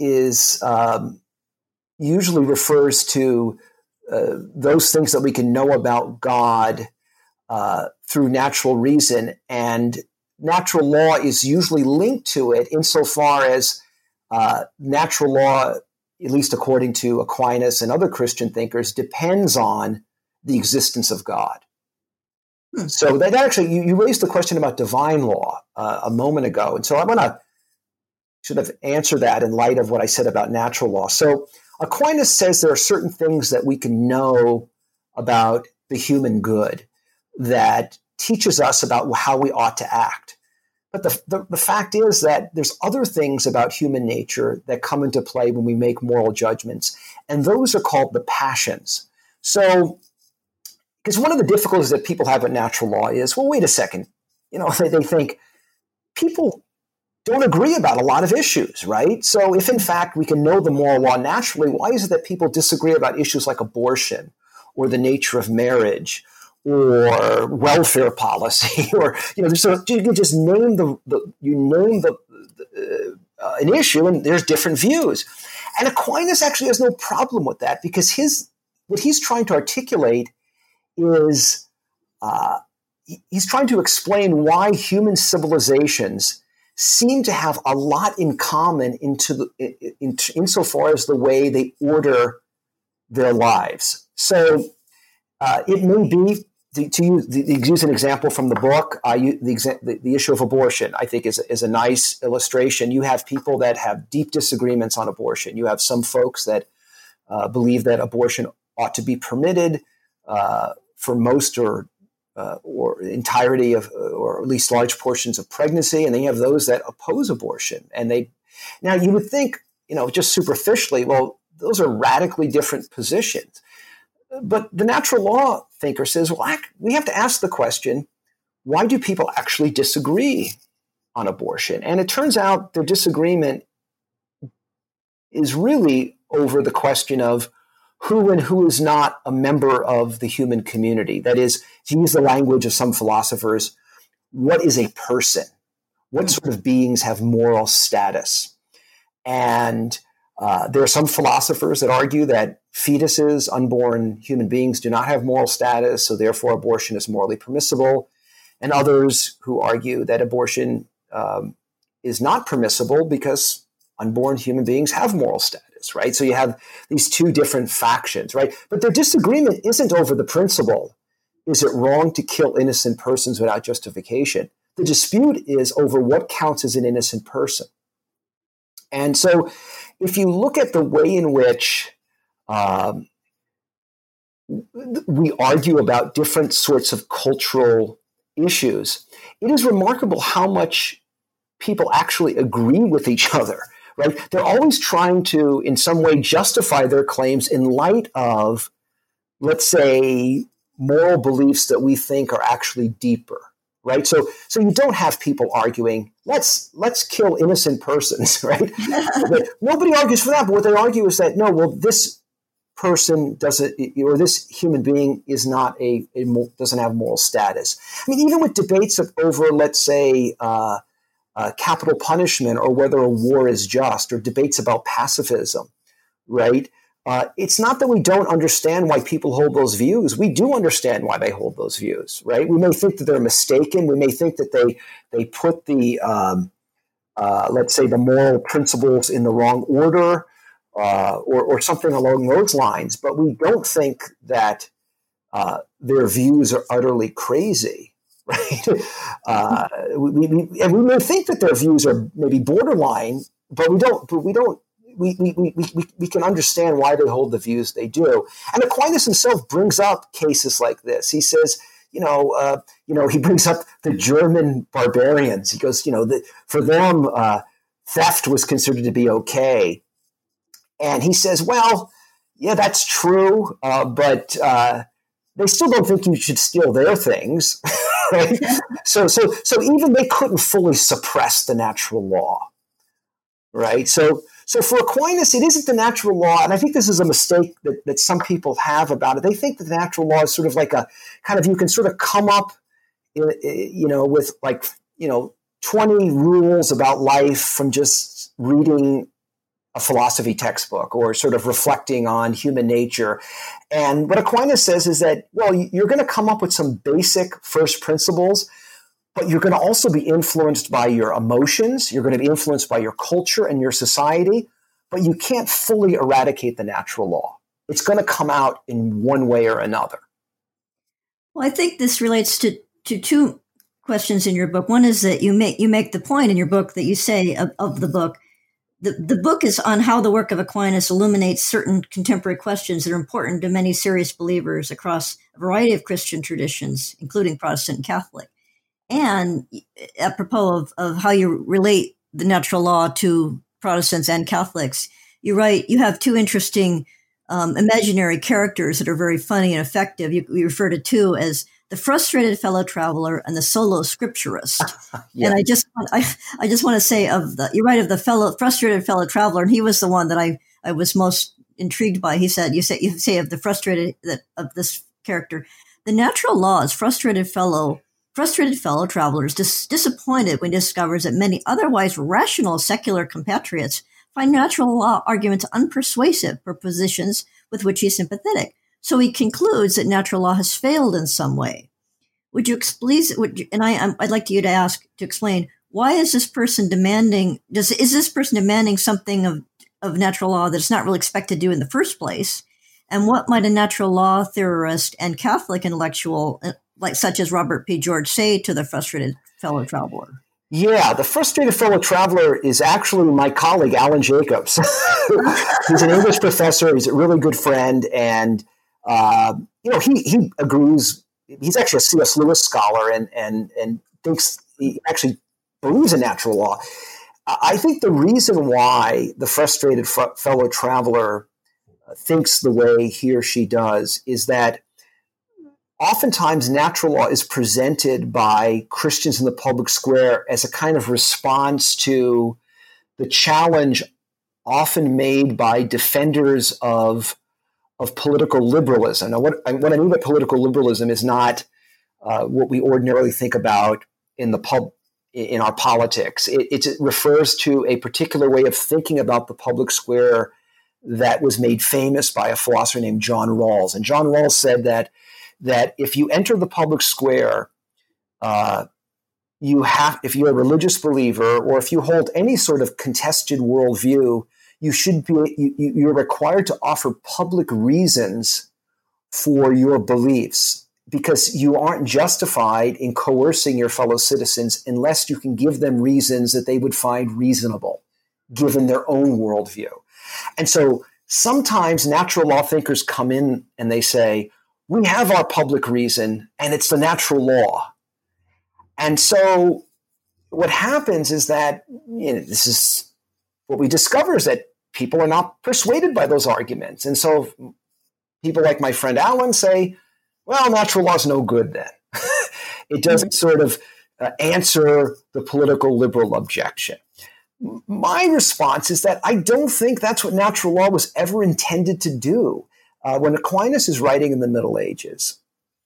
Speaker 3: usually refers to those things that we can know about God through natural reason, and natural law is usually linked to it insofar as natural law, at least according to Aquinas and other Christian thinkers, depends on the existence of God. So that actually, you raised the question about divine law a moment ago, and so I should have answered that in light of what I said about natural law. So Aquinas says there are certain things that we can know about the human good that teaches us about how we ought to act. But the fact is that there's other things about human nature that come into play when we make moral judgments, and those are called the passions. So, because one of the difficulties that people have with natural law is, well, wait a second, they think people don't agree about a lot of issues, right? So if in fact we can know the moral law naturally, why is it that people disagree about issues like abortion or the nature of marriage or welfare policy, or you can just name an issue, and there's different views. And Aquinas actually has no problem with that, because what he's trying to articulate is he's trying to explain why human civilizations seem to have a lot in common insofar as the way they order their lives. So it may be, to use an example from the book, the issue of abortion, I think, is a nice illustration. You have people that have deep disagreements on abortion. You have some folks that believe that abortion ought to be permitted for most or entirety of, or at least large portions of pregnancy, and then you have those that oppose abortion. Now you would think, just superficially, well, those are radically different positions. But the natural law thinker says, well, we have to ask the question, why do people actually disagree on abortion? And it turns out their disagreement is really over the question of who and who is not a member of the human community. That is, to use the language of some philosophers, what is a person? What sort of beings have moral status? And there are some philosophers that argue that fetuses, unborn human beings, do not have moral status, so therefore abortion is morally permissible. And others who argue that abortion is not permissible because unborn human beings have moral status, right? So you have these two different factions, right? But their disagreement isn't over the principle, is it wrong to kill innocent persons without justification? The dispute is over what counts as an innocent person. And so if you look at the way in which we argue about different sorts of cultural issues, it is remarkable how much people actually agree with each other, right? They're always trying to, in some way, justify their claims in light of, let's say, moral beliefs that we think are actually deeper, right? So you don't have people arguing, let's kill innocent persons, right? Nobody argues for that, but what they argue is that, no, well, this person doesn't, or this human being is not doesn't have moral status. I mean, even with debates over, let's say, capital punishment, or whether a war is just, or debates about pacifism, right? It's not that we don't understand why people hold those views. We do understand why they hold those views, right? We may think that they're mistaken. We may think that they put the, let's say, the moral principles in the wrong order, or something along those lines. But we don't think that their views are utterly crazy, right? We may think that their views are maybe borderline, but we don't. We can understand why they hold the views they do. And Aquinas himself brings up cases like this. He says, he brings up the German barbarians. He goes, for them, theft was considered to be okay. And he says, well, Yeah, that's true, but they still don't think you should steal their things, right? So even they couldn't fully suppress the natural law, right? So for Aquinas, it isn't the natural law, and I think this is a mistake that some people have about it. They think that the natural law is sort of like a kind of, you can sort of come up, with 20 rules about life from just reading a philosophy textbook or sort of reflecting on human nature. And what Aquinas says is that, well, you're going to come up with some basic first principles, but you're going to also be influenced by your emotions. You're going to be influenced by your culture and your society, but you can't fully eradicate the natural law. It's going to come out in one way or another.
Speaker 2: Well, I think this relates to two questions in your book. One is that you make the point in your book that you say of the book, the book is on how the work of Aquinas illuminates certain contemporary questions that are important to many serious believers across a variety of Christian traditions, including Protestant and Catholic. And apropos of how you relate the natural law to Protestants and Catholics, you write, you have two interesting imaginary characters that are very funny and effective. You refer to two as the frustrated fellow traveler and the solo scripturist. Yeah. And I just want to say you write of the frustrated fellow traveler, and he was the one that I was most intrigued by. He said, you say of the frustrated, of this character, the natural law is frustrated fellow traveler is disappointed when he discovers that many otherwise rational secular compatriots find natural law arguments unpersuasive for positions with which he's sympathetic. So he concludes that natural law has failed in some way. Would you please? I'd like you to explain, why is this person demanding? Is this person demanding something of natural law that it's not really expected to do in the first place? And what might a natural law theorist and Catholic intellectual, such as Robert P. George, say to the frustrated fellow traveler?
Speaker 3: Yeah, the frustrated fellow traveler is actually my colleague, Alan Jacobs. He's an English professor. He's a really good friend. And, he agrees. He's actually a C.S. Lewis scholar and thinks he actually believes in natural law. I think the reason why the frustrated fellow traveler thinks the way he or she does is that oftentimes natural law is presented by Christians in the public square as a kind of response to the challenge often made by defenders of political liberalism. Now, what I mean by political liberalism is not what we ordinarily think about in our politics. It refers to a particular way of thinking about the public square that was made famous by a philosopher named John Rawls. And John Rawls said that if you enter the public square, if you're a religious believer or if you hold any sort of contested worldview, you're required to offer public reasons for your beliefs, because you aren't justified in coercing your fellow citizens unless you can give them reasons that they would find reasonable, given their own worldview. And so sometimes natural law thinkers come in and they say, we have our public reason, and it's the natural law. And so what happens is that, this is what we discover, is that people are not persuaded by those arguments. And so people like my friend Alan say, well, natural law is no good then. It doesn't sort of answer the political liberal objection. My response is that I don't think that's what natural law was ever intended to do. When Aquinas is writing in the Middle Ages,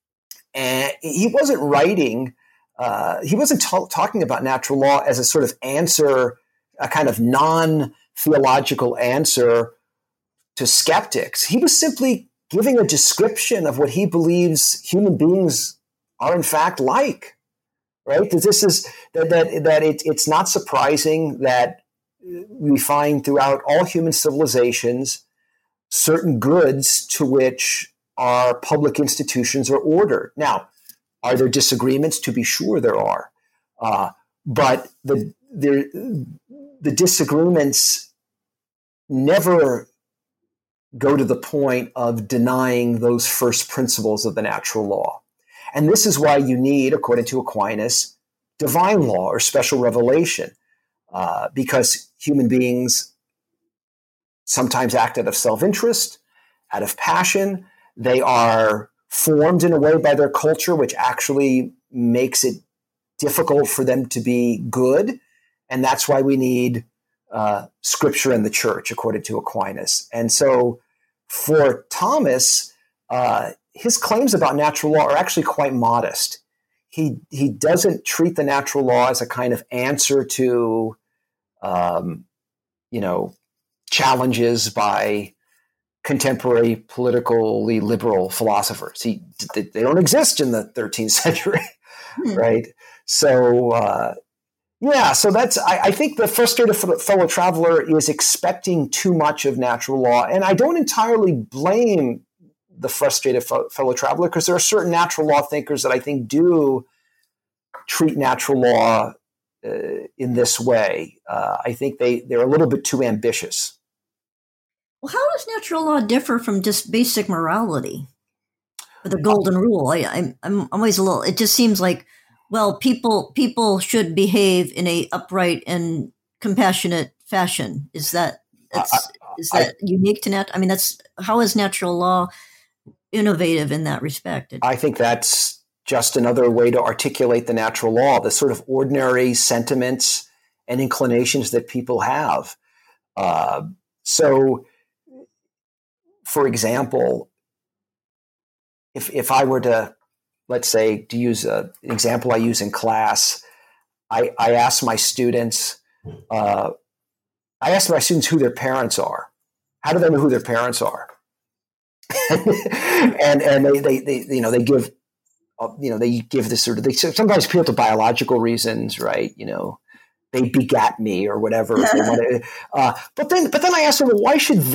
Speaker 3: and he wasn't writing, he wasn't talking about natural law as a sort of answer, a kind of non-theological answer to skeptics. He was simply giving a description of what he believes human beings are in fact like, right? This is that it's not surprising that we find throughout all human civilizations certain goods to which our public institutions are ordered. Now, are there disagreements? To be sure there are. But the disagreements never go to the point of denying those first principles of the natural law. And this is why you need, according to Aquinas, divine law or special revelation, because human beings sometimes act out of self-interest, out of passion. They are formed in a way by their culture, which actually makes it difficult for them to be good. And that's why we need scripture and the church, according to Aquinas. And so for Thomas, his claims about natural law are actually quite modest. He doesn't treat the natural law as a kind of answer to, challenges by contemporary politically liberal philosophers. They don't exist in the 13th century, right? So, so that's, I think the frustrated fellow traveler is expecting too much of natural law. And I don't entirely blame the frustrated fellow traveler, because there are certain natural law thinkers that I think do treat natural law in this way. I think they're a little bit too ambitious.
Speaker 2: Well, how does natural law differ from just basic morality? Or the golden rule? I'm always a little, it just seems like, well, people should behave in a upright and compassionate fashion. Is that unique to I mean, how is natural law innovative in that respect?
Speaker 3: I think that's just another way to articulate the natural law, the sort of ordinary sentiments and inclinations that people have. So, for example, if I were to, let's say, to use an example I use in class, I ask my students who their parents are. How do they know who their parents are? and they give this sort of, sometimes appeal to biological reasons, right? They begat me or whatever. If they want to, but then I ask them, well,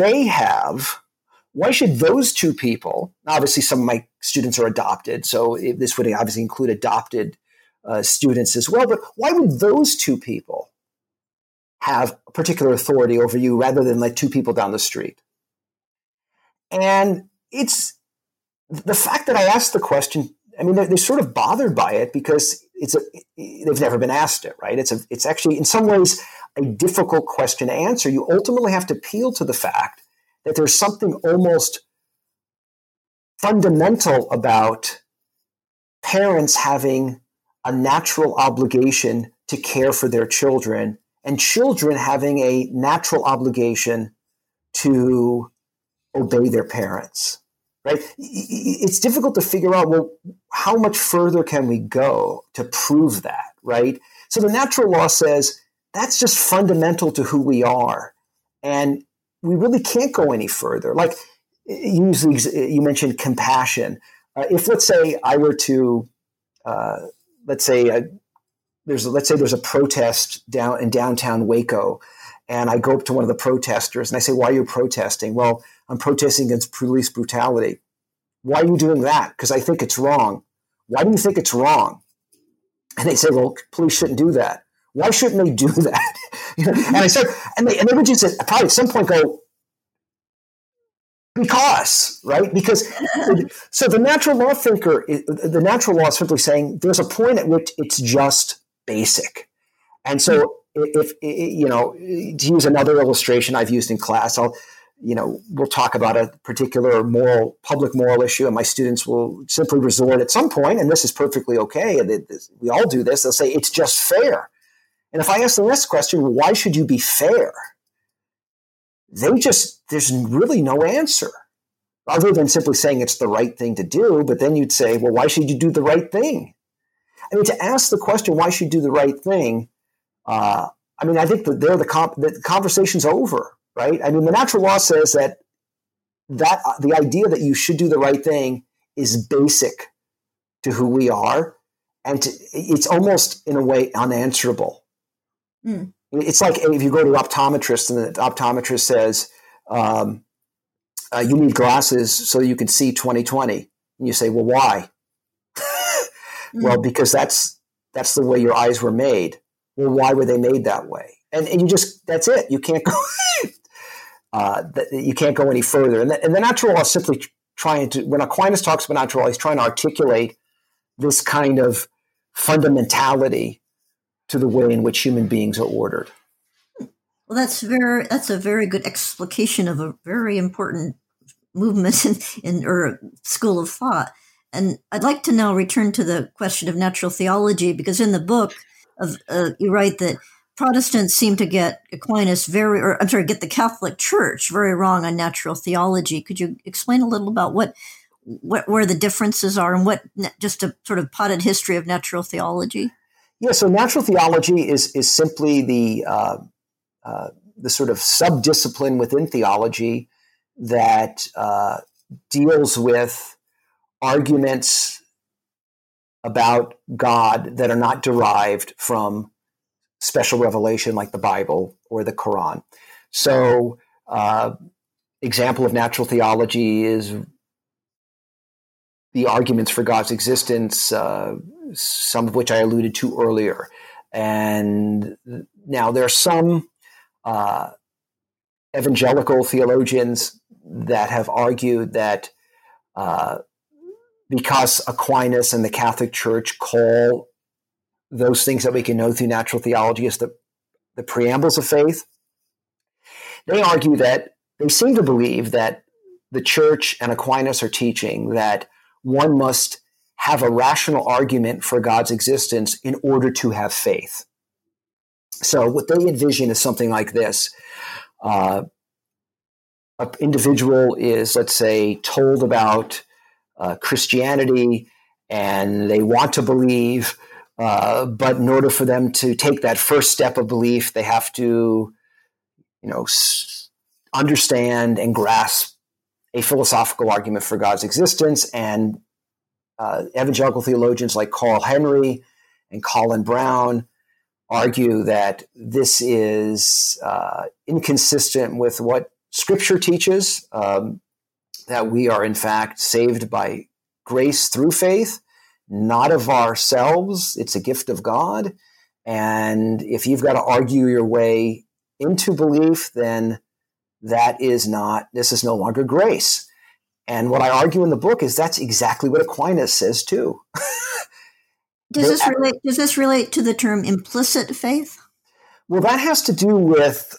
Speaker 3: why should those two people, obviously some of my students are adopted, so this would obviously include adopted students as well, but why would those two people have a particular authority over you rather than like two people down the street? And it's the fact that I asked the question, I mean, they're sort of bothered by it because they've never been asked it, right? It's actually in some ways a difficult question to answer. You ultimately have to appeal to the fact that there's something almost fundamental about parents having a natural obligation to care for their children and children having a natural obligation to obey their parents, right? It's difficult to figure out, well, how much further can we go to prove that, right? So the natural law says that's just fundamental to who we are. And we really can't go any further. Like you mentioned compassion. If let's say I were to, there's a protest in downtown Waco, and I go up to one of the protesters and I say, "Why are you protesting?" "Well, I'm protesting against police brutality." "Why are you doing that?" "Because I think it's wrong." "Why do you think it's wrong?" And they say, "Well, police shouldn't do that." "Why shouldn't they do that?" And I said, and they would just probably at some point go, because, right? Because so the natural law thinker, the natural law is simply saying there's a point at which it's just basic. And so if to use another illustration I've used in class, we'll talk about a particular public moral issue, and my students will simply resort at some point, and this is perfectly okay, and we all do this, they'll say, it's just fair. And if I ask the next question, why should you be fair? There's really no answer other than simply saying it's the right thing to do. But then you'd say, well, why should you do the right thing? I mean, to ask the question, why should you do the right thing? I think that the conversation's over, right? I mean, the natural law says that the idea that you should do the right thing is basic to who we are. And it's almost in a way unanswerable. Mm. It's like if you go to an optometrist and the optometrist says, you need glasses so you can see 20/20. And you say, well, why? Well, because that's the way your eyes were made. Well, why were they made that way? And that's it. You can't go, you can't go any further. And the natural law is simply when Aquinas talks about natural law, he's trying to articulate this kind of fundamentality to the way in which human beings are ordered.
Speaker 2: Well, that's a very good explication of a very important movement or school of thought. And I'd like to now return to the question of natural theology, because in the book you write that Protestants seem to get Aquinas get the Catholic Church very wrong on natural theology. Could you explain a little about where the differences are and what just a sort of potted history of natural theology?
Speaker 3: Yeah, so natural theology is simply the sort of subdiscipline within theology that deals with arguments about God that are not derived from special revelation like the Bible or the Quran. So, example of natural theology is the arguments for God's existence, some of which I alluded to earlier. And now there are some evangelical theologians that have argued that because Aquinas and the Catholic Church call those things that we can know through natural theology as the preambles of faith, they argue that they seem to believe that the Church and Aquinas are teaching that one must have a rational argument for God's existence in order to have faith. So what they envision is something like this. An individual is, let's say, told about Christianity, and they want to believe, but in order for them to take that first step of belief, they have to, understand and grasp a philosophical argument for God's existence. And evangelical theologians like Carl Henry and Colin Brown argue that this is inconsistent with what Scripture teaches, that we are in fact saved by grace through faith, not of ourselves. It's a gift of God. And if you've got to argue your way into belief, then this is no longer grace. And what I argue in the book is that's exactly what Aquinas says too.
Speaker 2: Does this relate to the term implicit faith?
Speaker 3: Well, that has to do with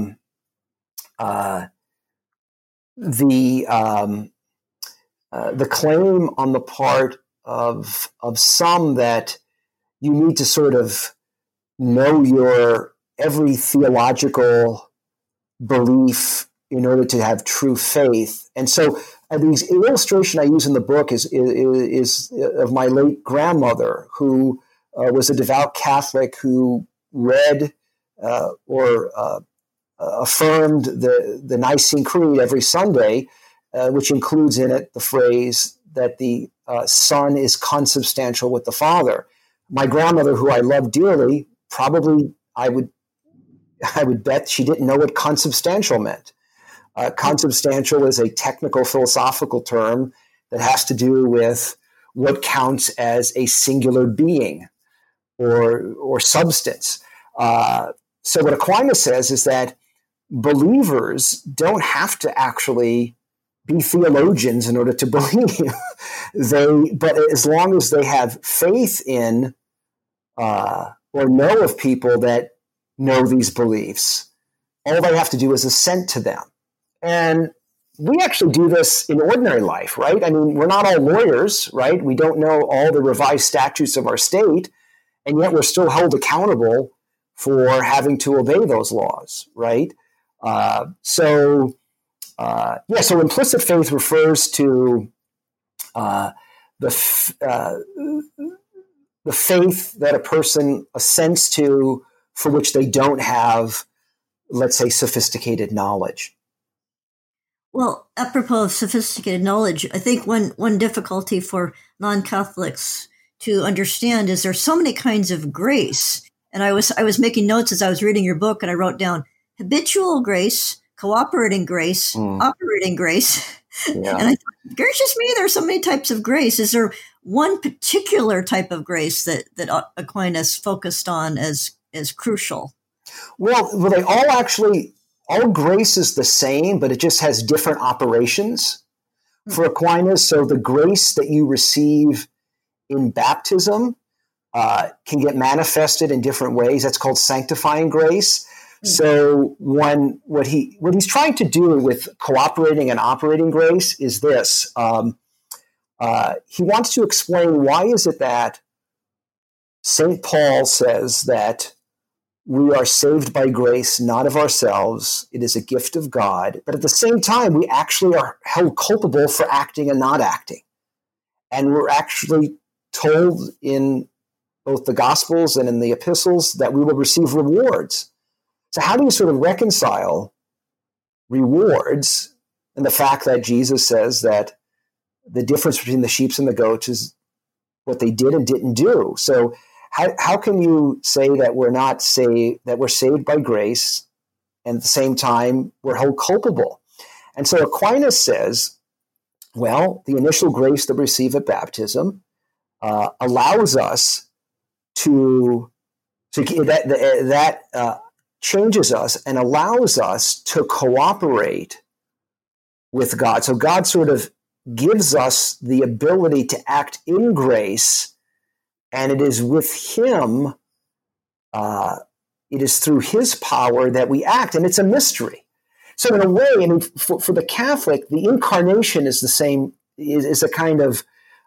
Speaker 3: the claim on the part of some that you need to sort of know your every theological belief in order to have true faith. And so the illustration I use in the book is of my late grandmother, who was a devout Catholic who read or affirmed the Nicene Creed every Sunday, which includes in it the phrase that the Son is consubstantial with the Father. My grandmother, who I love dearly, probably I would bet she didn't know what consubstantial meant. Consubstantial is a technical philosophical term that has to do with what counts as a singular being or substance. So what Aquinas says is that believers don't have to actually be theologians in order to believe. But as long as they have faith in or know of people that know these beliefs, all they have to do is assent to them. And we actually do this in ordinary life, right? I mean, we're not all lawyers, right? We don't know all the revised statutes of our state, and yet we're still held accountable for having to obey those laws, right? So implicit faith refers to the faith that a person assents to for which they don't have, let's say, sophisticated knowledge.
Speaker 2: Well, apropos of sophisticated knowledge, I think one difficulty for non-Catholics to understand is there's so many kinds of grace. And I was making notes as I was reading your book, and I wrote down habitual grace, cooperating grace, operating grace. Yeah. And I thought, gracious me, there are so many types of grace. Is there one particular type of grace that Aquinas focused on as crucial?
Speaker 3: Well, they all grace is the same, but it just has different operations for Aquinas. So the grace that you receive in baptism can get manifested in different ways. That's called sanctifying grace. So what he's trying to do with cooperating and operating grace is this. He wants to explain why is it that St. Paul says that we are saved by grace, not of ourselves. It is a gift of God. But at the same time, we actually are held culpable for acting and not acting. And we're actually told in both the Gospels and in the epistles that we will receive rewards. So how do you sort of reconcile rewards and the fact that Jesus says that the difference between the sheep and the goats is what they did and didn't do? So how can you say that we're saved by grace, and at the same time we're held culpable? And so Aquinas says, well, the initial grace that we receive at baptism allows us to changes us and allows us to cooperate with God. So God sort of gives us the ability to act in grace, and it is with Him, it is through His power that we act, and it's a mystery. So in a way, I mean, for the Catholic, the incarnation is the same, is a kind of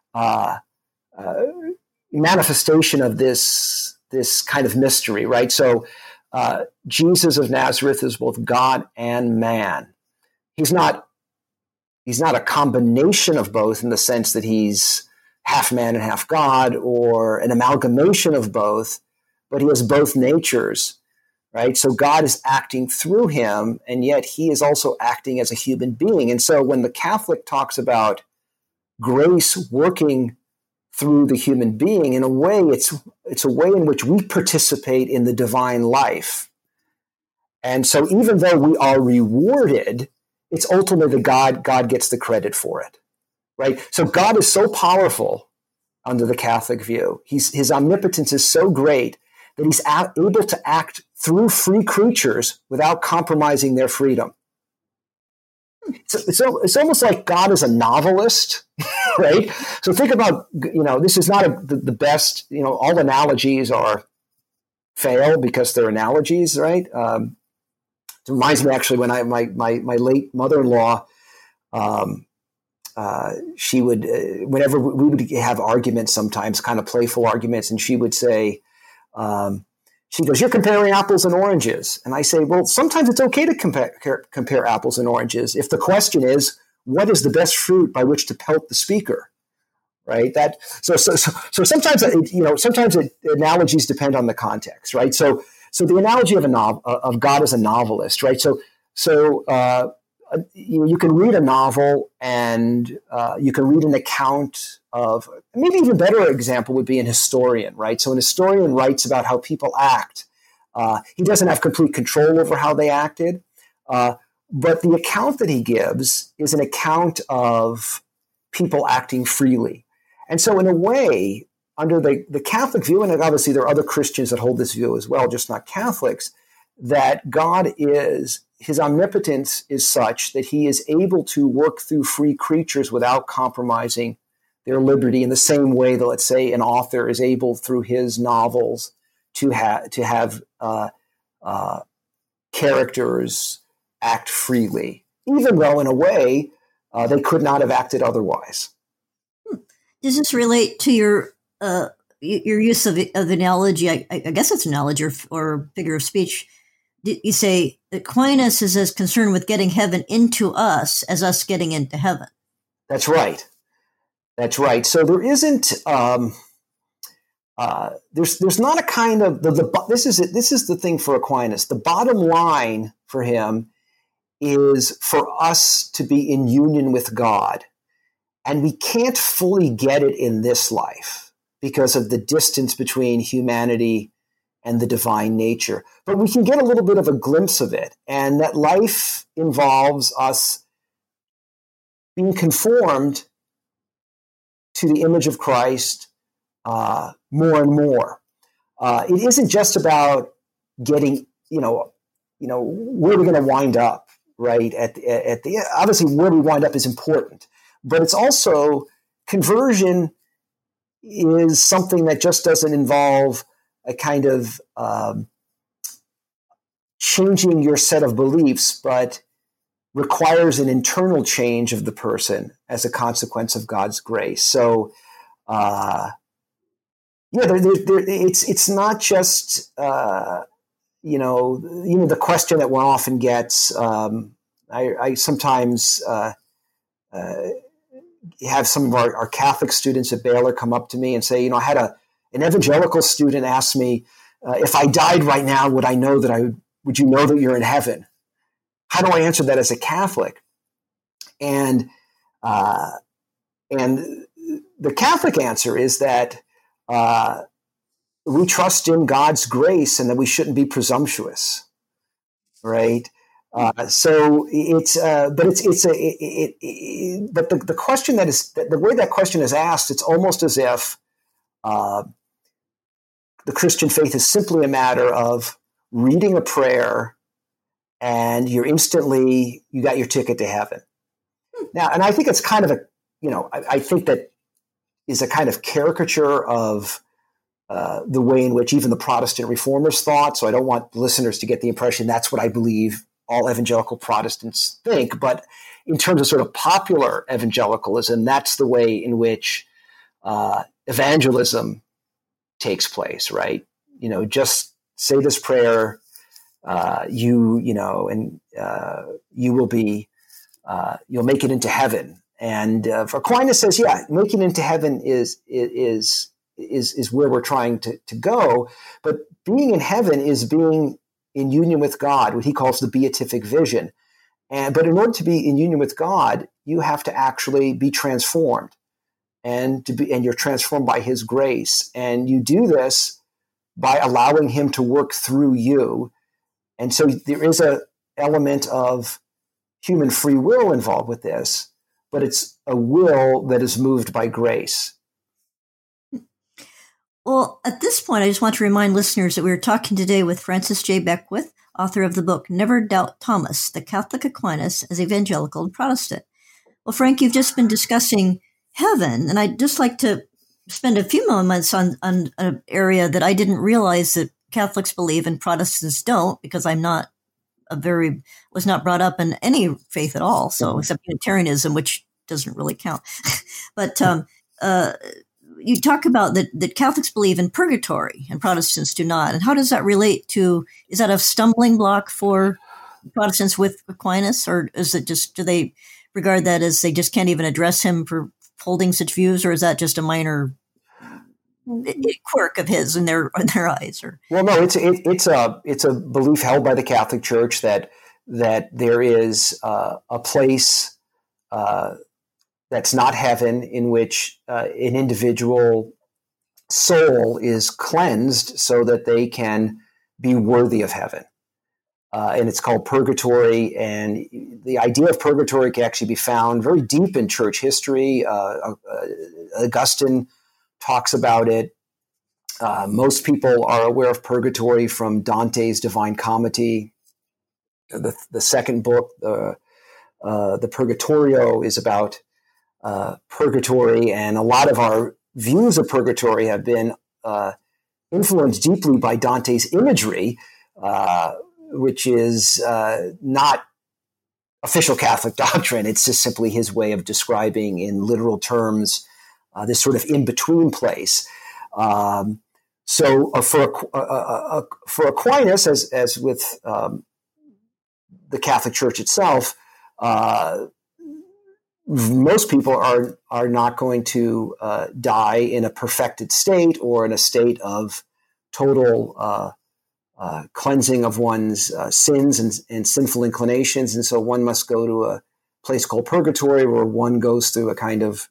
Speaker 3: manifestation of this kind of mystery, right? So Jesus of Nazareth is both God and man. He's not a combination of both in the sense that he's half man and half God, or an amalgamation of both, but he has both natures, right? So God is acting through him, and yet he is also acting as a human being. And so when the Catholic talks about grace working through the human being, in a way, it's a way in which we participate in the divine life. And so even though we are rewarded, it's ultimately God gets the credit for it, right? So God is so powerful under the Catholic view. His omnipotence is so great that he's able to act through free creatures without compromising their freedom. So it's almost like God is a novelist, right? So think about, this is not the best, all analogies fail because they're analogies, right? It reminds me actually when my late mother-in-law, she would, whenever we would have arguments sometimes, kind of playful arguments, and she would say, she goes, "You're comparing apples and oranges." And I say, well, sometimes it's okay to compare apples and oranges if the question is, what is the best fruit by which to pelt the speaker, right? So sometimes sometimes analogies depend on the context, right? So the analogy of God as a novelist, right? So you can read a novel and you can read an account of, maybe even better example would be an historian, right? So an historian writes about how people act. He doesn't have complete control over how they acted, but the account that he gives is an account of people acting freely. And so in a way, under the Catholic view, and obviously there are other Christians that hold this view as well, just not Catholics, that his omnipotence is such that he is able to work through free creatures without compromising their liberty, in the same way that, let's say, an author is able through his novels to have characters act freely, even though in a way they could not have acted otherwise.
Speaker 2: Does this relate to your use of analogy? I guess it's analogy or figure of speech. You say Aquinas is as concerned with getting heaven into us as us getting into heaven.
Speaker 3: That's right. That's right. So there isn't. There's not a kind of this is it. This is the thing for Aquinas. The bottom line for him is for us to be in union with God, and we can't fully get it in this life because of the distance between humanity and the divine nature. But we can get a little bit of a glimpse of it, and that life involves us being conformed to the image of Christ more and more. It isn't just about getting, where we're going to wind up, right? At the obviously, where we wind up is important, but it's also conversion is something that just doesn't involve a kind of changing your set of beliefs, but requires an internal change of the person as a consequence of God's grace. So, it's not just the question that one often gets. I sometimes have some of our Catholic students at Baylor come up to me and say, I had an evangelical student ask me, if I died right now, would you know that you're in heaven? How do I answer that as a Catholic? And the Catholic answer is that we trust in God's grace and that we shouldn't be presumptuous, right? But the question the way that question is asked, it's almost as if the Christian faith is simply a matter of reading a prayer and you got your ticket to heaven. Now, and I think it's kind of I think that is a kind of caricature of the way in which even the Protestant reformers thought. So I don't want listeners to get the impression that's what I believe all evangelical Protestants think. But in terms of sort of popular evangelicalism, that's the way in which evangelism takes place, right? Just say this prayer, you will be, you'll make it into heaven. And for Aquinas says, making it into heaven is where we're trying to go. But being in heaven is being in union with God, what he calls the beatific vision. But in order to be in union with God, you have to actually be transformed, and you're transformed by his grace. And you do this by allowing him to work through you. And so there is an element of human free will involved with this, but it's a will that is moved by grace.
Speaker 2: Well, at this point, I just want to remind listeners that we are talking today with Francis J. Beckwith, author of the book Never Doubt Thomas, The Catholic Aquinas as Evangelical and Protestant. Well, Frank, you've just been discussing heaven, and I'd just like to spend a few moments on an area that I didn't realize that Catholics believe and Protestants don't, because I'm not was not brought up in any faith at all, so except Unitarianism, which doesn't really count. But you talk about that Catholics believe in purgatory and Protestants do not. And how does that relate to, is that a stumbling block for Protestants with Aquinas, or is it just, do they regard that as they just can't even address him for holding such views, or is that just a minor quirk of his in their eyes? Or?
Speaker 3: Well, no, it's a belief held by the Catholic Church that there is a place that's not heaven, in which an individual soul is cleansed so that they can be worthy of heaven. And it's called purgatory. And the idea of purgatory can actually be found very deep in church history. Augustine talks about it. Most people are aware of purgatory from Dante's Divine Comedy. The second book, the Purgatorio, is about purgatory, and a lot of our views of purgatory have been influenced deeply by Dante's imagery, which is not official Catholic doctrine. It's just simply his way of describing in literal terms this sort of in-between place. So for Aquinas, as with the Catholic Church itself, most people are not going to die in a perfected state or in a state of total cleansing of one's sins and sinful inclinations. And so one must go to a place called purgatory, where one goes through a kind of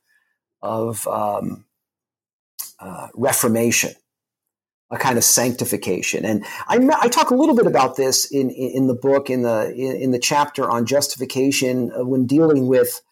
Speaker 3: reformation, a kind of sanctification. And I talk a little bit about this in the book, in the chapter on justification, when dealing with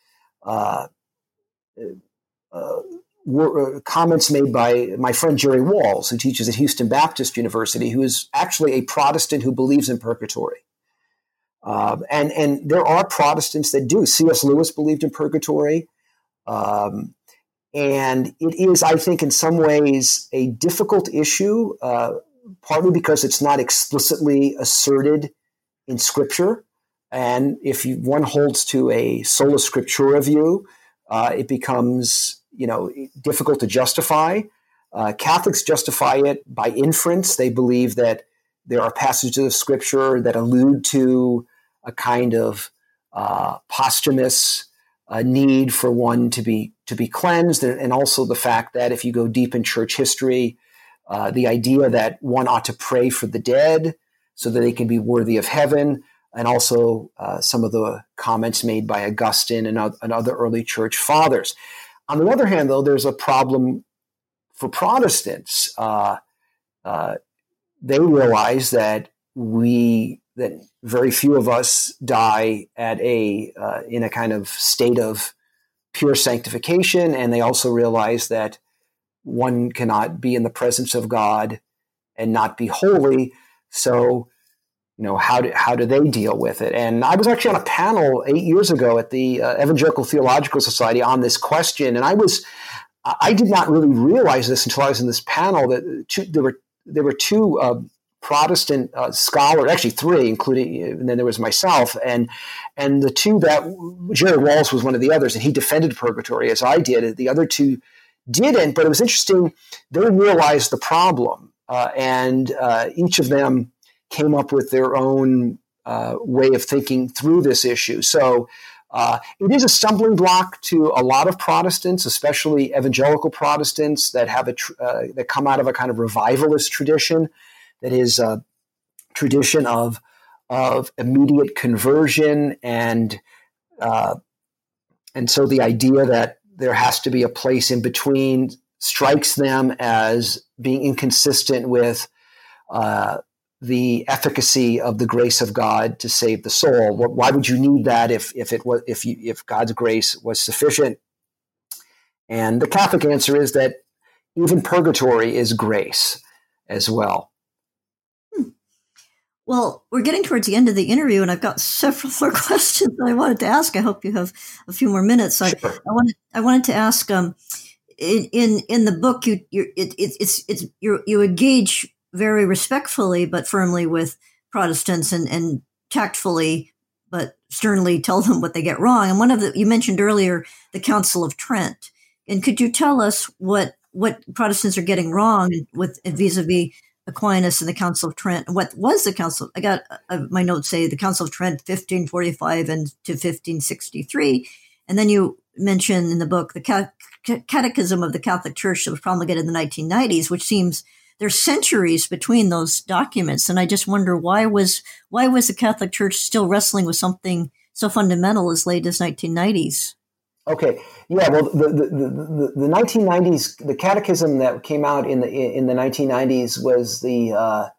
Speaker 3: comments made by my friend Jerry Walls, who teaches at Houston Baptist University, who is actually a Protestant who believes in purgatory. And there are Protestants that do. C.S. Lewis believed in purgatory. And it is, I think, in some ways a difficult issue, partly because it's not explicitly asserted in Scripture. And if one holds to a sola scriptura view, it becomes, difficult to justify. Catholics justify it by inference. They believe that there are passages of Scripture that allude to a kind of posthumous need for one to be cleansed, and also the fact that if you go deep in church history, the idea that one ought to pray for the dead so that they can be worthy of heaven, and also some of the comments made by Augustine and other early church fathers. On the other hand, though, there's a problem for Protestants. They realize that very few of us die in a kind of state of pure sanctification, and they also realize that one cannot be in the presence of God and not be holy. So, how do they deal with it? And I was actually on a panel 8 years ago at the Evangelical Theological Society on this question, and I did not really realize this until I was in this panel that there were two Protestant scholars, actually three, including, and then there was myself, and the two that Jared Walls was one of the others, and he defended purgatory as I did. The other two didn't, but it was interesting. They realized the problem, and each of them came up with their own way of thinking through this issue. So it is a stumbling block to a lot of Protestants, especially evangelical Protestants that have that come out of a kind of revivalist tradition, that is a tradition of immediate conversion, and so the idea that there has to be a place in between strikes them as being inconsistent with the efficacy of the grace of God to save the soul. Why would you need that if God's grace was sufficient? And the Catholic answer is that even purgatory is grace as well.
Speaker 2: Well, we're getting towards the end of the interview, and I've got several more questions that I wanted to ask. I hope you have a few more minutes. Sure. I wanted to ask, in the book, you engage very respectfully but firmly with Protestants, and tactfully but sternly tell them what they get wrong. And you mentioned earlier the Council of Trent, and could you tell us what Protestants are getting wrong with vis-a-vis Aquinas and the Council of Trent? And what was the Council? I got my notes say the Council of Trent 1545 and to 1563, and then you mention in the book the Catechism of the Catholic Church that was promulgated in the 1990s, which seems there's centuries between those documents. And I just wonder why was the Catholic Church still wrestling with something so fundamental as late as 1990s?
Speaker 3: Okay, yeah. Well, the 1990s, the Catechism that came out in the 1990s was the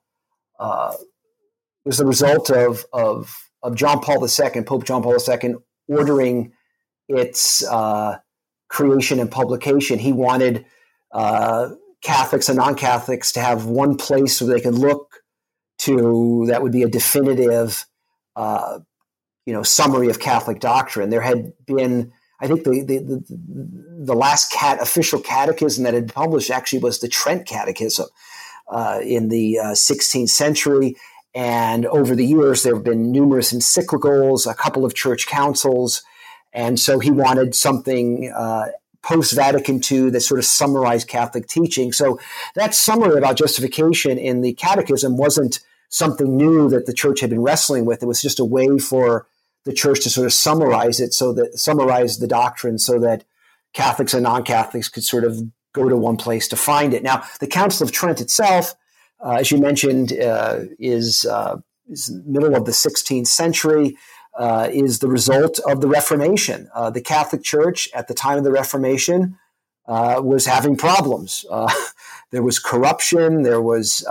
Speaker 3: result of John Paul II, Pope John Paul II, ordering its creation and publication. He wanted Catholics and non-Catholics to have one place where they could look to that would be a definitive, summary of Catholic doctrine. There had been, I think, the last official catechism that had been published actually was the Trent Catechism in the 16th century. And over the years, there have been numerous encyclicals, a couple of church councils. And so he wanted something post-Vatican II that sort of summarized Catholic teaching. So that summary about justification in the Catechism wasn't something new that the church had been wrestling with. It was just a way for the church to sort of summarize the doctrine so that Catholics and non-Catholics could sort of go to one place to find it. Now, the Council of Trent itself, as you mentioned, is middle of the 16th century. Is the result of the Reformation. The Catholic Church at the time of the Reformation was having problems. There was corruption. There was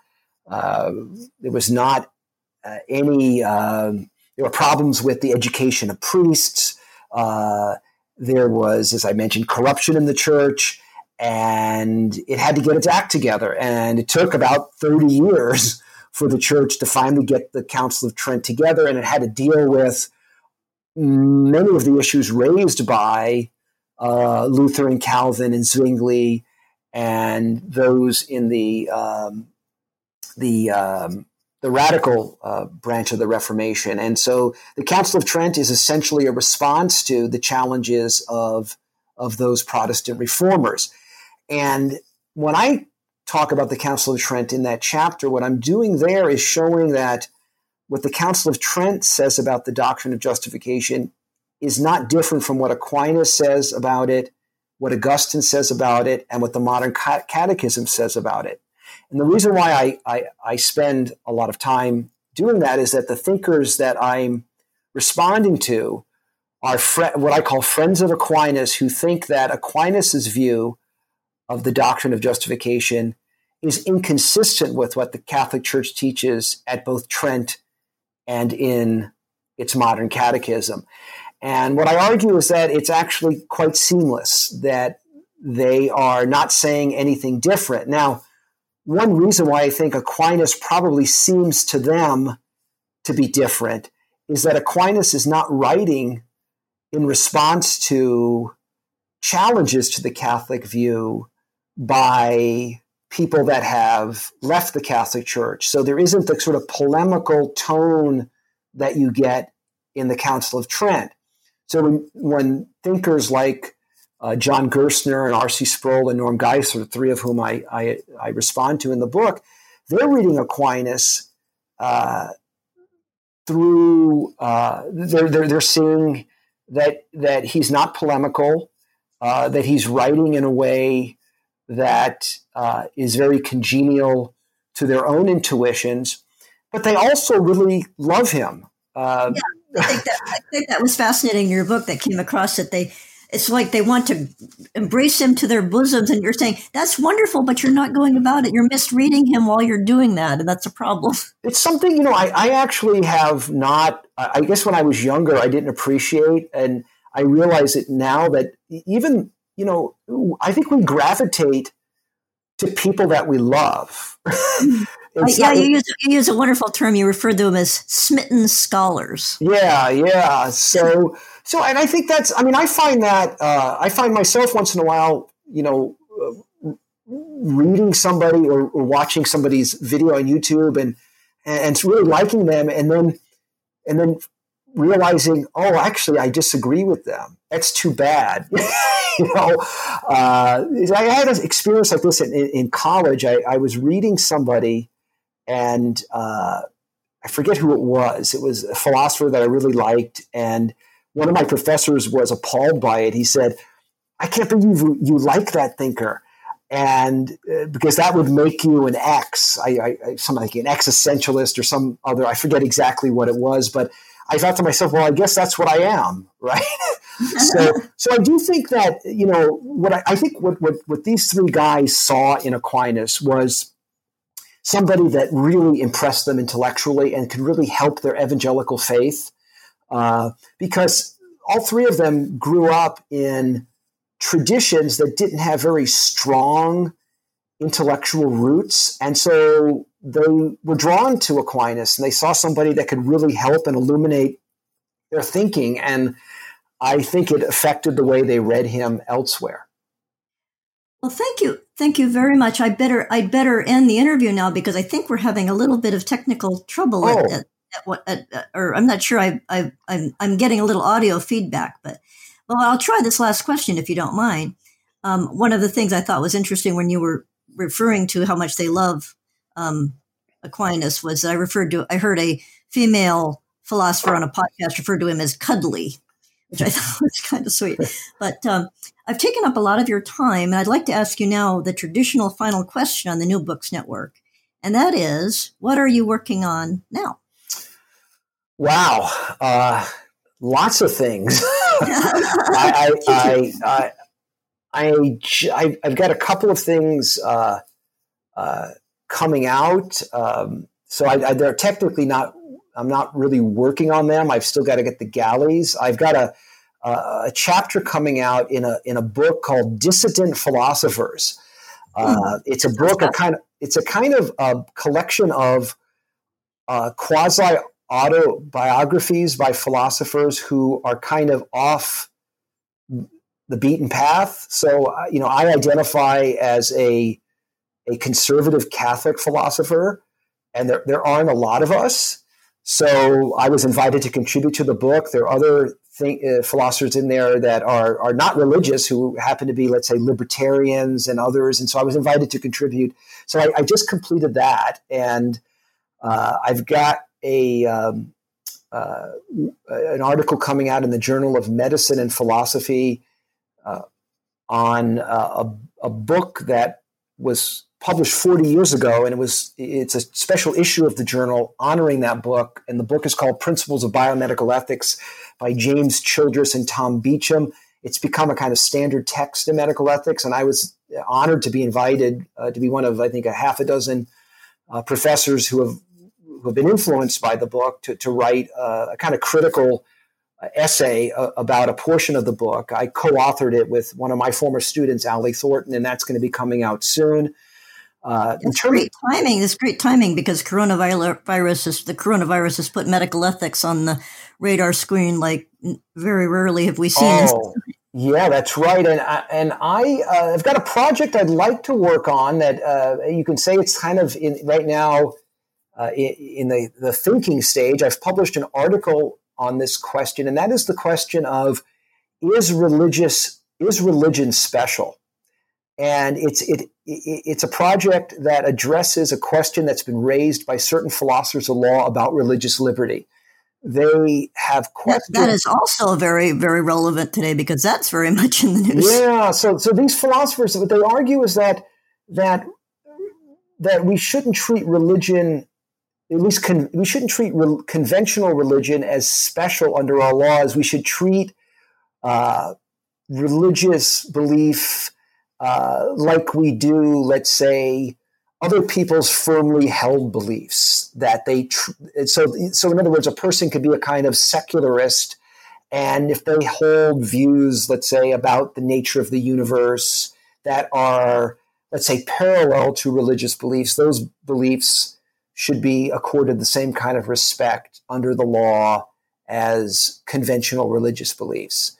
Speaker 3: not any. There were problems with the education of priests. There was, as I mentioned, corruption in the church, and it had to get its act together. And it took about 30 years for the church to finally get the Council of Trent together, and it had to deal with many of the issues raised by Luther and Calvin and Zwingli and those in the the radical branch of the Reformation. And so the Council of Trent is essentially a response to the challenges of those Protestant reformers. And when I talk about the Council of Trent in that chapter, what I'm doing there is showing that what the Council of Trent says about the doctrine of justification is not different from what Aquinas says about it, what Augustine says about it, and what the modern catechism says about it. And the reason why I spend a lot of time doing that is that the thinkers that I'm responding to are what I call friends of Aquinas, who think that Aquinas' view of the doctrine of justification is inconsistent with what the Catholic Church teaches at both Trent and in its modern catechism. And what I argue is that it's actually quite seamless, that they are not saying anything different. Now, one reason why I think Aquinas probably seems to them to be different is that Aquinas is not writing in response to challenges to the Catholic view by people that have left the Catholic Church. So there isn't the sort of polemical tone that you get in the Council of Trent. So when thinkers like John Gerstner and R.C. Sproul and Norm Geisler, three of whom I respond to in the book, they're reading Aquinas through they're seeing that he's not polemical, that he's writing in a way that is very congenial to their own intuitions, but they also really love him.
Speaker 2: I think that was fascinating in your book that came across that it's like they want to embrace him to their bosoms, and you're saying, that's wonderful, but you're not going about it. You're misreading him while you're doing that, and that's a problem. It's
Speaker 3: something, I actually have not, I guess when I was younger, I didn't appreciate, and I realize it now that even, I think we gravitate to people that we love.
Speaker 2: You use a wonderful term. You refer to them as smitten scholars.
Speaker 3: Yeah. So, and I think I find myself once in a while, reading somebody or watching somebody's video on YouTube and really liking them, and then realizing, oh, actually, I disagree with them. That's too bad. I had an experience like this in college. I was reading somebody, and I forget who it was. It was a philosopher that I really liked, and one of my professors was appalled by it. He said, "I can't believe you like that thinker." And because that would make you an X, something like an existentialist or some other, I forget exactly what it was, but I thought to myself, well, I guess that's what I am, right? So I do think that, what these three guys saw in Aquinas was somebody that really impressed them intellectually and could really help their evangelical faith, because all three of them grew up in traditions that didn't have very strong intellectual roots. And so they were drawn to Aquinas, and they saw somebody that could really help and illuminate their thinking. And I think it affected the way they read him elsewhere.
Speaker 2: Well, thank you. Thank you very much. I'd better end the interview now, because I think we're having a little bit of technical trouble or I'm not sure. I'm getting a little audio feedback, but well, I'll try this last question if you don't mind. One of the things I thought was interesting when you were referring to how much they love Aquinas was I heard a female philosopher on a podcast refer to him as cuddly, which I thought was kind of sweet. But I've taken up a lot of your time, and I'd like to ask you now the traditional final question on the New Books Network, and that is, what are you working on now?
Speaker 3: Wow, lots of things. I've got a couple of things coming out. So they're technically not. I'm not really working on them. I've still got to get the galleys. I've got a chapter coming out in a book called Dissident Philosophers. It's a book, it's a kind of collection of quasi autobiographies by philosophers who are kind of off the beaten path. So, I identify as a conservative Catholic philosopher, and there aren't a lot of us. So I was invited to contribute to the book. There are other philosophers in there that are not religious who happen to be, let's say, libertarians and others. And so I was invited to contribute. So I just completed that. And I've got an article coming out in the Journal of Medicine and Philosophy on a book that was published 40 years ago, and it's a special issue of the journal honoring that book. And the book is called Principles of Biomedical Ethics by James Childress and Tom Beecham. It's become a kind of standard text in medical ethics, and I was honored to be invited to be one of, I think, a half a dozen professors who have been influenced by the book to write a kind of critical essay about a portion of the book. I co-authored it with one of my former students, Ali Thornton, and that's going to be coming out soon.
Speaker 2: It's great timing. It's great timing because the coronavirus has put medical ethics on the radar screen like very rarely have we seen.
Speaker 3: Yeah, that's right. And I've got a project I'd like to work on that you can say it's kind of right now in the thinking stage. I've published an article on this question, and that is the question of is religion special? And it's a project that addresses a question that's been raised by certain philosophers of law about religious liberty. They have questions.
Speaker 2: That is also very, very relevant today because that's very much in the news.
Speaker 3: Yeah. So these philosophers, what they argue is that we shouldn't treat religion, at least we shouldn't treat conventional religion as special under our laws. We should treat religious belief like we do, let's say, other people's firmly held beliefs. That so in other words, a person could be a kind of secularist, and if they hold views, let's say, about the nature of the universe that are, let's say, parallel to religious beliefs, those beliefs should be accorded the same kind of respect under the law as conventional religious beliefs.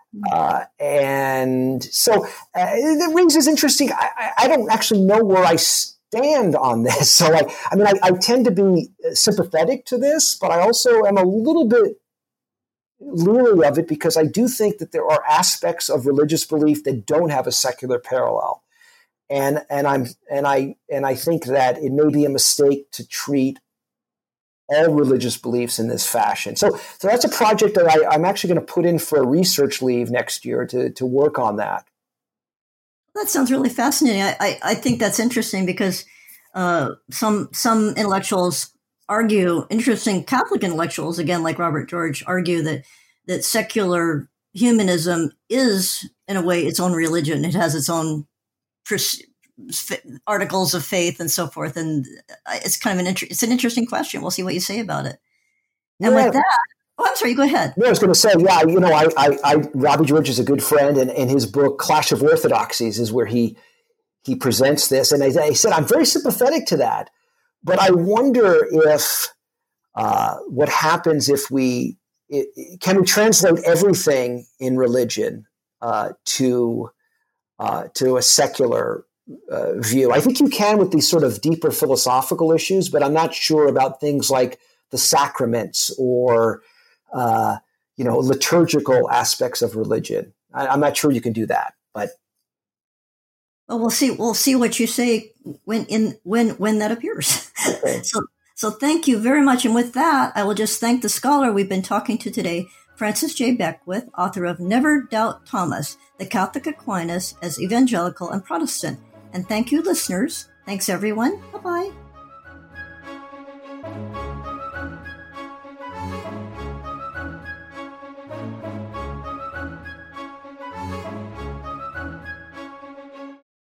Speaker 3: And so it raises interesting. I don't actually know where I stand on this. So I tend to be sympathetic to this, but I also am a little bit leery of it because I do think that there are aspects of religious belief that don't have a secular parallel. And I think that it may be a mistake to treat all religious beliefs in this fashion. So that's a project that I'm actually going to put in for a research leave next year to work on that.
Speaker 2: That sounds really fascinating. I think that's interesting because some intellectuals argue, interesting Catholic intellectuals, again, like Robert George, argue that secular humanism is, in a way, its own religion. It has its own articles of faith and so forth, and it's kind of it's an interesting question. We'll see what you say about it. And with that, I'm sorry, go ahead.
Speaker 3: I was going to say, Robert George is a good friend, and in his book Clash of Orthodoxies is where he presents this. And I said I'm very sympathetic to that, but I wonder if what happens if can we translate everything in religion to a secular view. I think you can with these sort of deeper philosophical issues, but I'm not sure about things like the sacraments or liturgical aspects of religion. I'm not sure you can do that, but
Speaker 2: we'll see. We'll see what you say when that appears. Okay. So thank you very much. And with that, I will just thank the scholar we've been talking to today, Francis J. Beckwith, author of Never Doubt Thomas, The Catholic Aquinas as Evangelical and Protestant. And thank you, listeners. Thanks, everyone. Bye-bye.